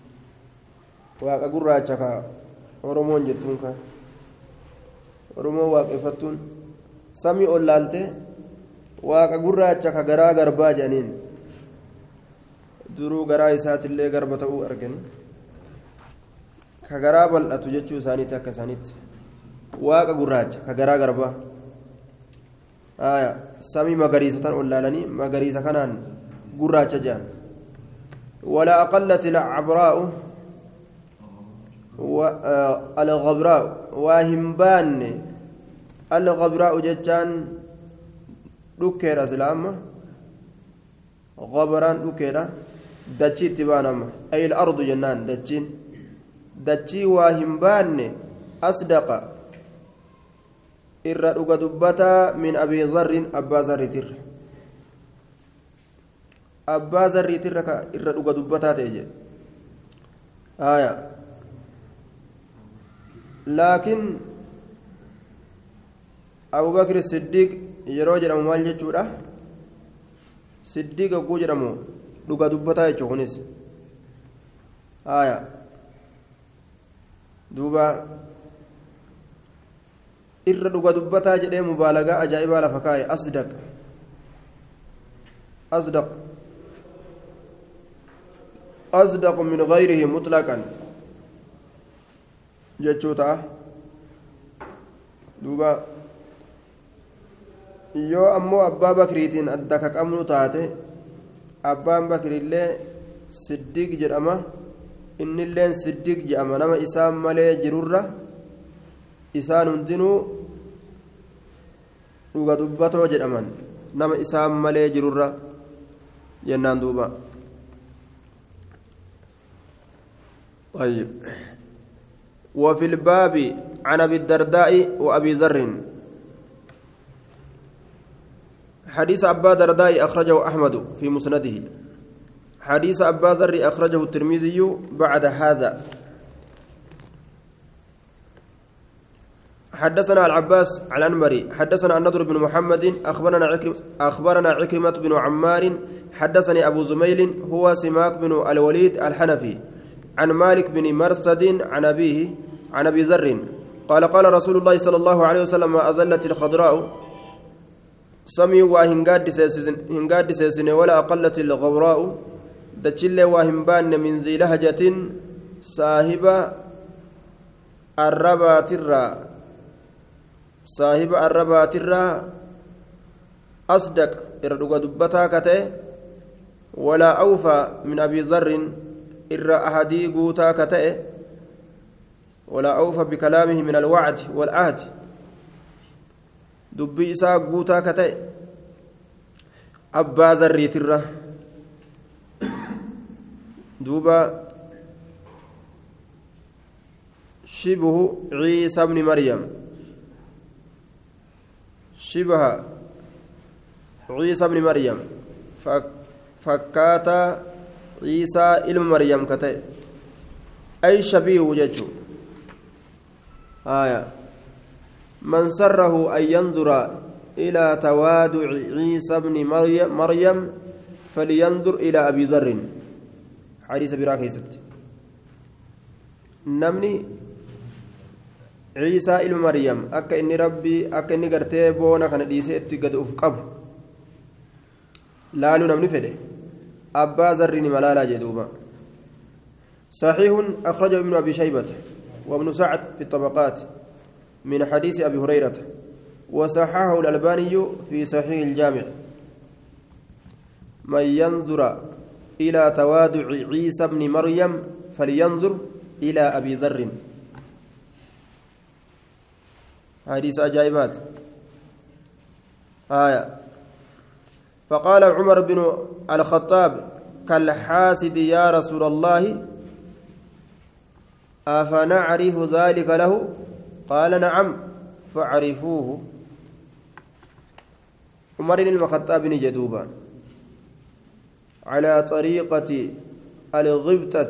وأقول راجك ورمون جتونك ورمون واقفتون سمي أولالته وأقول راجك غرا غربا جانين duruu garaa isaatillee garba ta'uu argani ka garaa bal'atu jechuu isaaniiti akka isaaniitti waaqa gurraacha ka garaa garbaa aya samii magariisa tan ollaalanii magariisa kanaan gurraacha jedhan walaa aqallati alcabraa'u algabraa'u waa hin baanne algabraa'u jechaan dhukkeedha silaama gabraan dhukkeedha dachii itti baanama ay ilardu jennaan dachiin dachii waa hin baanne asdaqa irra dhuga dubbataa min abii dharrin abbaa zarriitirra abbaa zarriitirra ka irra dhuga dubbataa ta'e jedhe aya laakiin abubakr siddiiq yeroo jedhamu maal jechuudha siddiiq oguu jedhamu dhuga dubbataa jechuun kunis aya duuba irra dhuga dubbataa jedhee mubaalagaa ajaa'ibaa lafa kaa'e asdaq asdaq asdaq min gayrihi mutlaqan jechuu ta'a duuba yoo ammoo abbaa bakriitiin adda ka qabnu taate abbaan bakriillee siddiq jedhama innilleen siddiq jedhama nama isaan malee jirurra isaan hundinuu dhuga dubbatoo jedhaman nama isaan malee jirurra jennaan duuba طيب وفي الباب عن ابي الدرداء وابي ذر حديث أبا درداء أخرجه أحمد في مسنده حديث أبا ذر أخرجه الترمذي بعد هذا حدثنا العباس العنبري حدثنا النضر بن محمد أخبرنا عكرم أخبرنا عكرمة بن عمار حدثني أبو زميل هو سماك بن الوليد الحنفي عن مالك بن مرثد عن أبيه عن أبي ذر قال قال رسول الله صلى الله عليه وسلم ما أذلت الخضراء سمي وهنقاد سيسن ولا أقلت الغبراء دجل وهنبان من ذي لهجة صاحب الربات الرا صاحب الربات الرا أصدق إردوغ دبتا كته ولا أوفى من أبي ذر إرى أحدي قوتا كته ولا أوفى بكلامه من الوعد والعهد dubbii isaa guutaa ka ta'e abbaa zarriitirra duuba shibhu ciisa bni maryam shibha ciisa bni maryam fakkaata ciisaa ilma maryam ka ta'e ay shabiihu jechuu aya من سره أن ينظر إلى توادع عيسى بن مريم فلينظر إلى أبي ذر حديث براكيست نمني عيسى إلى مريم أك إني ربي أك إني قرتي بونا كان ديسي قد أفقب لالو نمني فده أبا ذر ملالا جدوبا صحيح أخرجه ابن أبي شيبة وابن سعد في الطبقات من حديث أبي هريرة وصححه الألباني في صحيح الجامع من ينظر إلى توادع عيسى بن مريم فلينظر إلى أبي ذر حديث أجايبات آية فقال عمر بن الخطاب كالحاسد يا رسول الله أفنعرف ذلك له قال نعم فاعرفوه عمر بن الخطاب جدوبا على طريقة الغبطة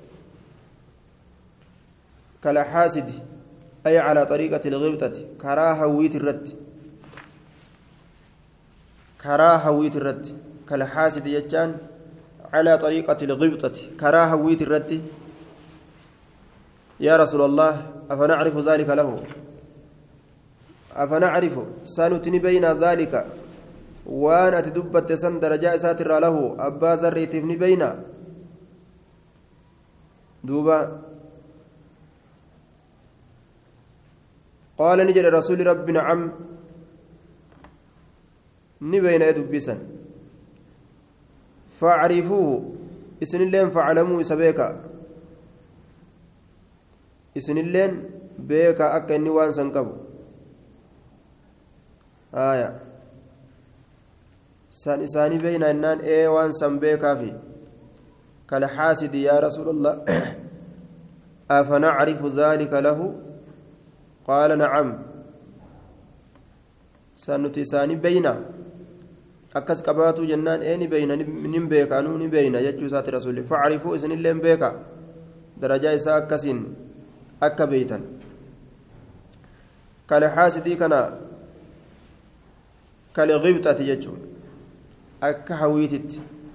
كالحاسد أي على طريقة الغبطة كراهة ويت الرد كراهة ويت الرد كالحاسد يجان على طريقة الغبطة كراهة ويت الرد يا رسول الله أفنعرف ذلك له أفنعرف سنتني بين ذلك وأنا تدبت سن درجاء ساتر له أبا زريتني بين دوبا قال نجد رسول رب نعم نبين يدبسا فاعرفوه اسن اللين فعلموا سبيكا اسن اللين بيكا أكا نوان سنكبو آية سان إساني بين أنان إيه وان سنبيكا في كالحاسد يا رسول الله أفنعرف ذلك له قال نعم سنتي ساني بين أكس كباتو جنان إني بين نم بيكا نوني بين يجو سات رسول فاعرفوا إسن اللين بيكا درجة إسا أكسين أكا بيتا كالحاسد كنا كالغبطة يجو أكا هويتت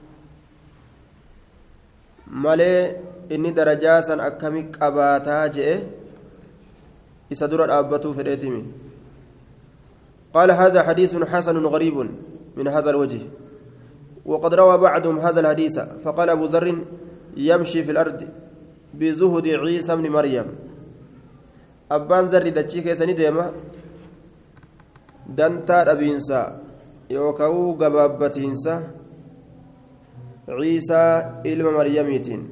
malee inni darajaa san akkami qabaataa je'e isa dura dhaabbatuu fedheetimi قال هذا حديث حسن غريب من هذا الوجه وقد روى بعضهم هذا الحديث فقال أبو ذر يمشي في الأرض بزهد عيسى بن مريم أبان ذر دتشيك سني ديما دنتا أبينسا يوكاو قبابتينسا عيسى إلما مريميتين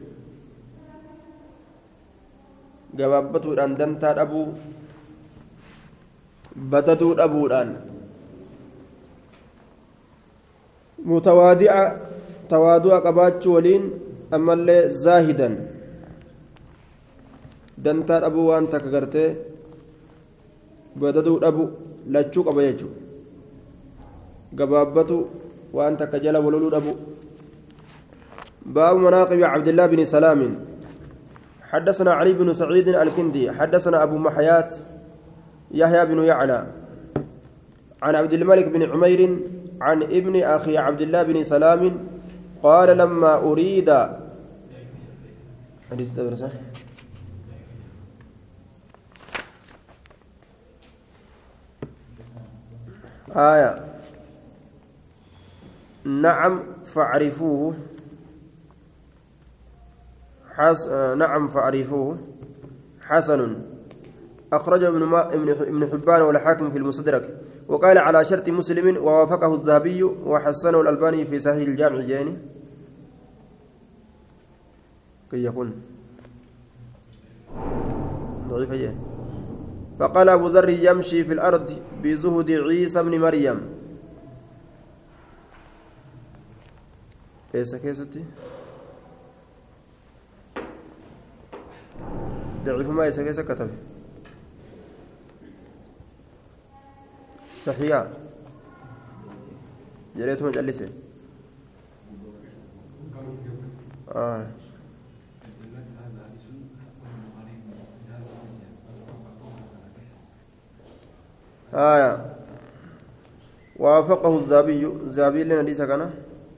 gabaabbatuu dhaan dantaa dhabuu bataduu dhabuudhaan mutawaadi'a tawaadu'a qabaachuu waliin ammallee zaahidan dantaa dhabuu waan takka gartee bataduu dhabu lachuu qaba jechuudha gabaabbatu waan takka jala waloluu dhabu باب مناقب عبد الله بن سلام حدثنا علي بن سعيد الكندي حدثنا أبو محيات يحيى بن يعلى عن عبد الملك بن عمير عن ابن أخي عبد الله بن سلام قال لما أريد آية نعم فاعرفوه حس... نعم فاعرفوه حسن أخرجه ابن, ما... ابن حبان والحاكم في المستدرك وقال على شرط مسلم ووافقه الذهبي وحسنه الألباني في صحيح الجامع جاني كي يكون ضعيف جاني فقال أبو ذر يمشي في الأرض بزهد عيسى بن مريم إيسا كيستي ضعيف ما إيسا كيسا كتب صحيح جريت مجلسه آه آية وافقه الذهبي الذهبي لنا ليس كان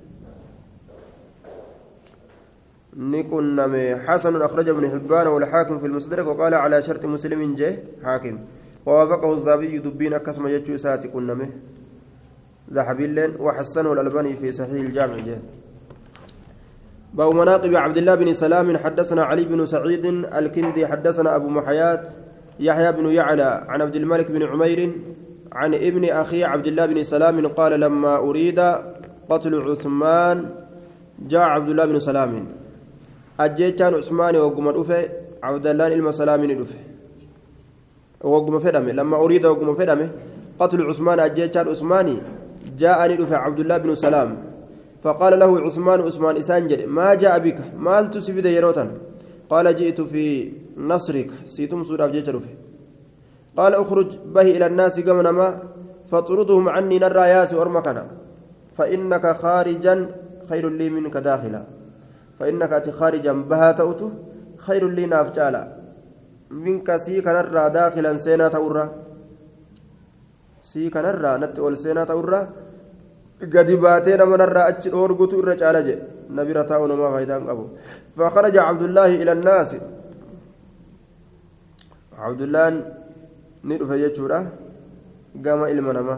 نكون نمي حسن أخرج ابن حبان والحاكم في المستدرك وقال على شرط مسلم جه حاكم ووافقه الذهبي دبين كسم يجو ساتي كن نمي ذهبي لن وحسنه الألباني في صحيح الجامع جه باب مناقب عبد الله بن سلام حدثنا علي بن سعيد الكندي حدثنا أبو محيات يحيى بن يعلى عن عبد الملك بن عمير عن ابن أخي عبد الله بن سلام قال لما أريد قتل عثمان جاء عبد الله بن سلام أجيتان عثمان وقم الأفة عبد الله إلما سلام الأفة وقم فدمه لما أريد وقم فدمه قتل عثمان أجيتان عثماني جاءني الأفة عبد الله بن سلام فقال له عثمان عثمان إسانجل ما جاء بك ما تسفد يروتا قال جئت في نصرك سيتم سورة جيتر قال اخرج به إلى الناس قمنا ما فاطردهم عني نرى ياس ورمكنا فإنك خارجا خير لي منك داخلا فإنك أتي خارجا بها تؤت خير لي نافجالا منك سي كنرى داخلا سينا تورا سي كنرى نتقول سينا تورا قد باتينا من الرأى أورغتو الرجال جي نبي رتاون ما غيدان أبو فخرج عبد الله إلى الناس عبد الله ندفع يجورا قام إلمنما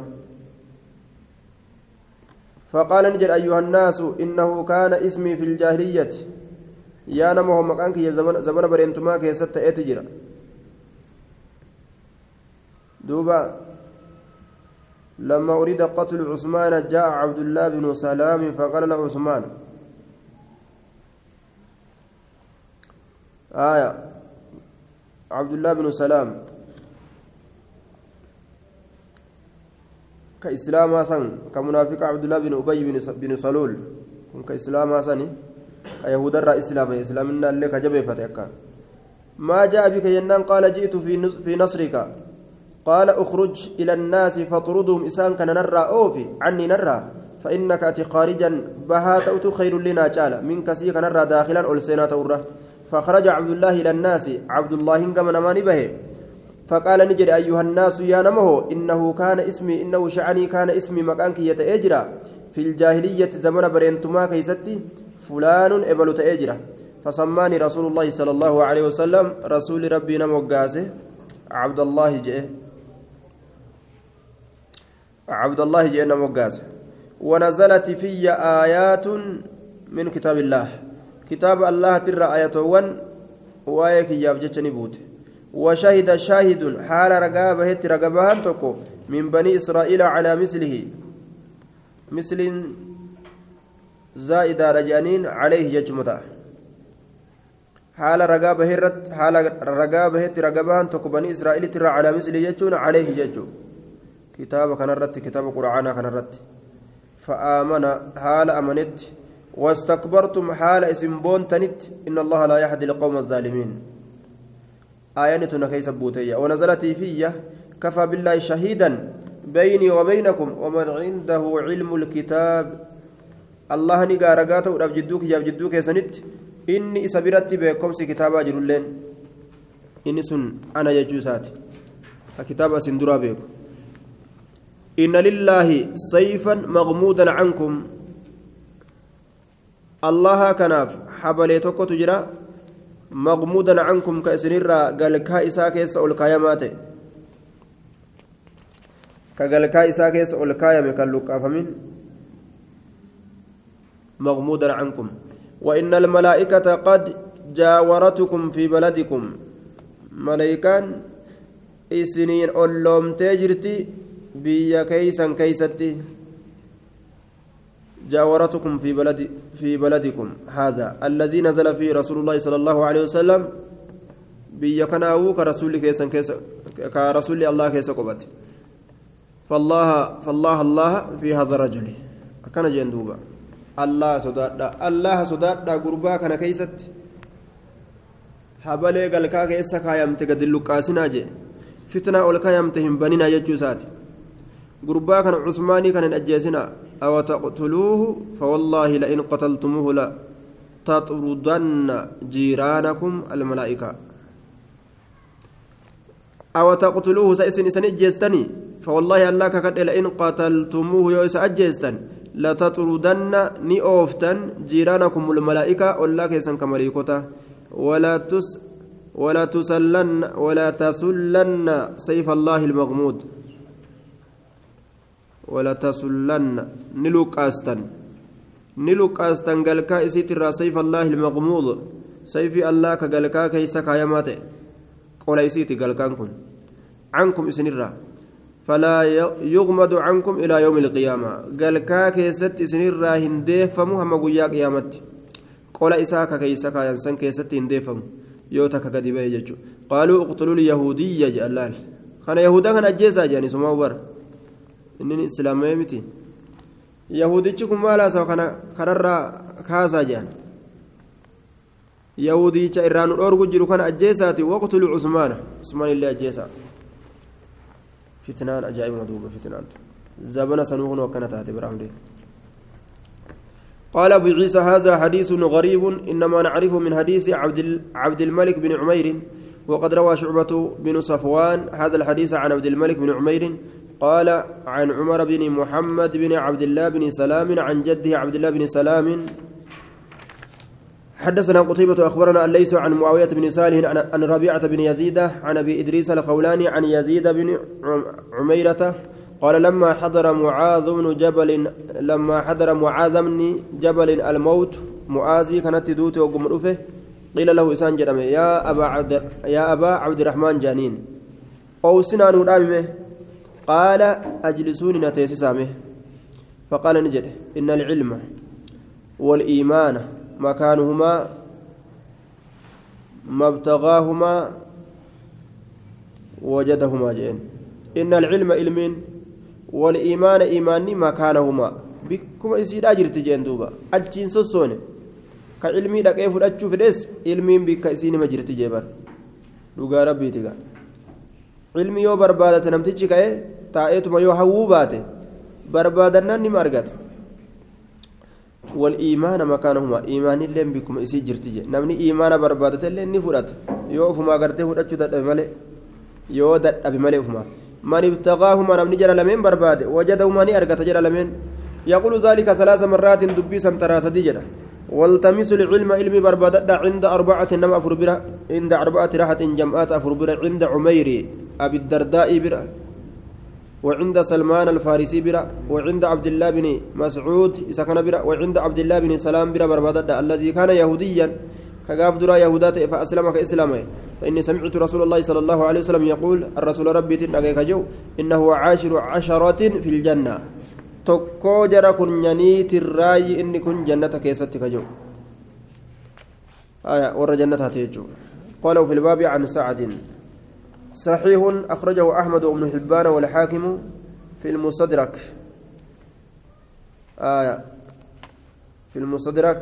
فقال نجد أيها الناس إنه كان اسمي في الجاهلية يا نمو مكانك يا زمن زمن برينتما كيست أتجرا دوبا لما أريد قتل عثمان جاء عبد الله بن سلام فقال له عثمان آية عبد الله بن سلام كإسلام سن كمنافق عبد الله بن أبي بن سلول كإسلام سني كيهود الرا إسلام إسلامنا اللي كجبه فتكا ما جاء بك ينان قال جئت في في نصرك قال اخرج إلى الناس فاطردهم إسان كان نرى أوفي عني نرى فإنك أتي خارجا بها تؤت خير لنا جالا من كسيك نرى داخلا ألسنا توره فخرج عبد الله إلى الناس عبد الله كما نماني به فقال نجد أيها الناس يا نمه إنه كان اسمي إنه شعني كان اسمي مكانك يتأجرا في الجاهلية زمن برينتما كيستي فلان إبل تأجرا فسماني رسول الله صلى الله عليه وسلم رسول ربي نموقاسه عبد الله جئ عبد الله جئ نموقاسه ونزلت في آيات من كتاب الله كتاب الله ترى آياتوان وآيك يابجتني بوت وشهد شاهد حال رقابه رقبان تكو من بني إسرائيل على مثله مثل زائد رجانين عليه يجمتا حال رقابه رت حال رقابه رقبان تكو بني إسرائيل ترى على مثله يجون عليه يجو كتاب كان الرت كتاب قرآن كان الرت فآمن حال أمنت واستكبرتم حال اسم بون تنت إن الله لا يهدي القوم الظالمين آيانتنا كيس بوتية ونزلت فيه كفى بالله شهيدا بيني وبينكم ومن عنده علم الكتاب الله نقا رقاته ورفجدوك يفجدوك يسنت إني إسابرت بكم سي كتابا جرولين إني سن أنا يجوسات كتاب سندرا بيكم إن لله سيفا مغمودا عنكم الله كناف حبليتك تجرى مغمودا عنكم كأسنرا قال كائسا كيس أولكايمات كقال كائسا كيس أولكايم كاللوك أفمين مغمودا عنكم وإن الملائكة قد جاورتكم في بلدكم ملائكان إسنين أولوم تجرتي بيا كيسا كيستي جاورتكم في بلد في بلدكم هذا الذي نزل فيه رسول الله صلى الله عليه وسلم بيكناو كرسول كيسن كيس كرسول الله كيس قبت فالله فالله الله في هذا الرجل كان جندوبا الله صدادا الله صدادا غربا كان كيست حبله قال كا كيس كايمت قدلو قاسناجه فتنه اول كايمتهم بنينا يجوسات غربا كان عثماني كان اجيسنا أو تقتلوه فوالله لئن قتلتموه لا تطردن جيرانكم الملائكة أو تقتلوه سيسن سن جيستني فوالله الله كقد لئن قتلتموه يوس أجيستن لا تطردن نيوفتن جيرانكم الملائكة والله كيسن كملائكة ولا تس ولا تسلن ولا تسلن سيف الله المغمود ولا تسلن نلوكاستن نلوكاستن قالكا إسيتر سيف الله المغموض سيف الله كقالكا كيسا كايمات قول إسيتي قالكان كن عنكم إسنرا فلا يغمد عنكم إلى يوم القيامة قالكا كيست إسنرا هنديفمو هم قويا قيامت قول إساكا كيسا كاينسان كيست هنديفمو يوتك كدبا يجو قالوا اقتلوا اليهودية جلال خانا يهودا كان أجيسا جاني سماو بر إنني إسلامي متي يهوديتكم مالا سو كان كررا كاسا جان يهوديتش إيران أورغو جيرو كان أجيساتي وقتلوا عثمان عثمان اللي أجيسا فتنان أجائب مدوبة فتنان زبنا سنوغن وكانت هاتي برامدي قال أبو عيسى هذا حديث غريب إنما نعرفه من حديث عبد عبد الملك بن عمير وقد روى شعبة بن صفوان هذا الحديث عن عبد الملك بن عمير قال عن عمر بن محمد بن عبد الله بن سلام عن جده عبد الله بن سلام حدثنا قتيبة أخبرنا أن ليس عن معاوية بن صالح عن ربيعة بن يزيد عن أبي إدريس الخولاني عن يزيد بن عميرة قال لما حضر معاذ بن جبل لما حضر معاذ بن جبل الموت معاذي كانت تدوت وقمرفه قيل له إسان جرم يا أبا عبد يا أبا عبد الرحمن جانين أو سنان رامه قال أجلسوني نتيس سامه فقال نجد إن العلم والإيمان مكانهما ما ابتغاهما وجدهما جين إن العلم علم والإيمان إيمان مكانهما بكم إسيد أجر تجين دوبا أجين سسوني كعلمي لك إيه فرأتشو فدس علمي بك إسيني مجر تجيبر لغا ربي تقال علمي يو بربادة نمتجي كأي تايتما يو حووباته بربادة ناني مارغات والإيمان مكانهما إيمان اللين بكم إسي جرتجي نمني إيمان بربادة اللين نفرات يو فما قرته فرأتشو تدب ملي يو دب ملي فما من ابتغاهما نمني جرى لمن بربادة وجدهما ني أرغت جرى لمن يقول ذلك ثلاث مرات دبي سنترا سديجنا والتمس العلم علمي بربادة عند أربعة نما أفربرة عند أربعة راحة جمعات أفربرة عند عمير أبي الدرداء برا وعند سلمان الفارسي برا وعند عبد الله بن مسعود سكن برا وعند عبد الله بن سلام برا بربادة الذي كان يهوديا كقاف درا يهودات فأسلم كإسلامه فإني سمعت رسول الله صلى الله عليه وسلم يقول الرسول ربي تنقيك جو إنه عاشر عشرة في الجنة tokkoo jara kun nyaniiti irraayi inni kun jannata keessatti ka jiru warra jannataati jechuudha قالوا في الباب عن سعد صحيح أخرجه أحمد بن حبان والحاكم في المستدرك آية في المستدرك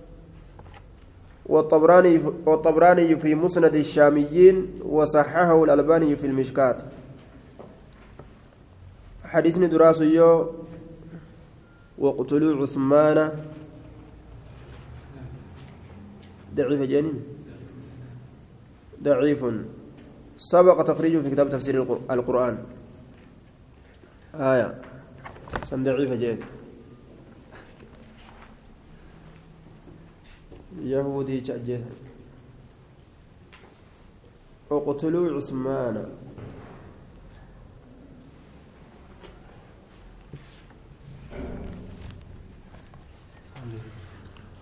والطبراني والطبراني في مسند الشاميين وصححه الألباني في المشكات حديثني دراسه يو واقتلوا عثمان ضعيف جانين ضعيف سبق تخريجه في كتاب تفسير القرآن آية سن ضعيف جان يهودي تأجيل واقتلوا عثمان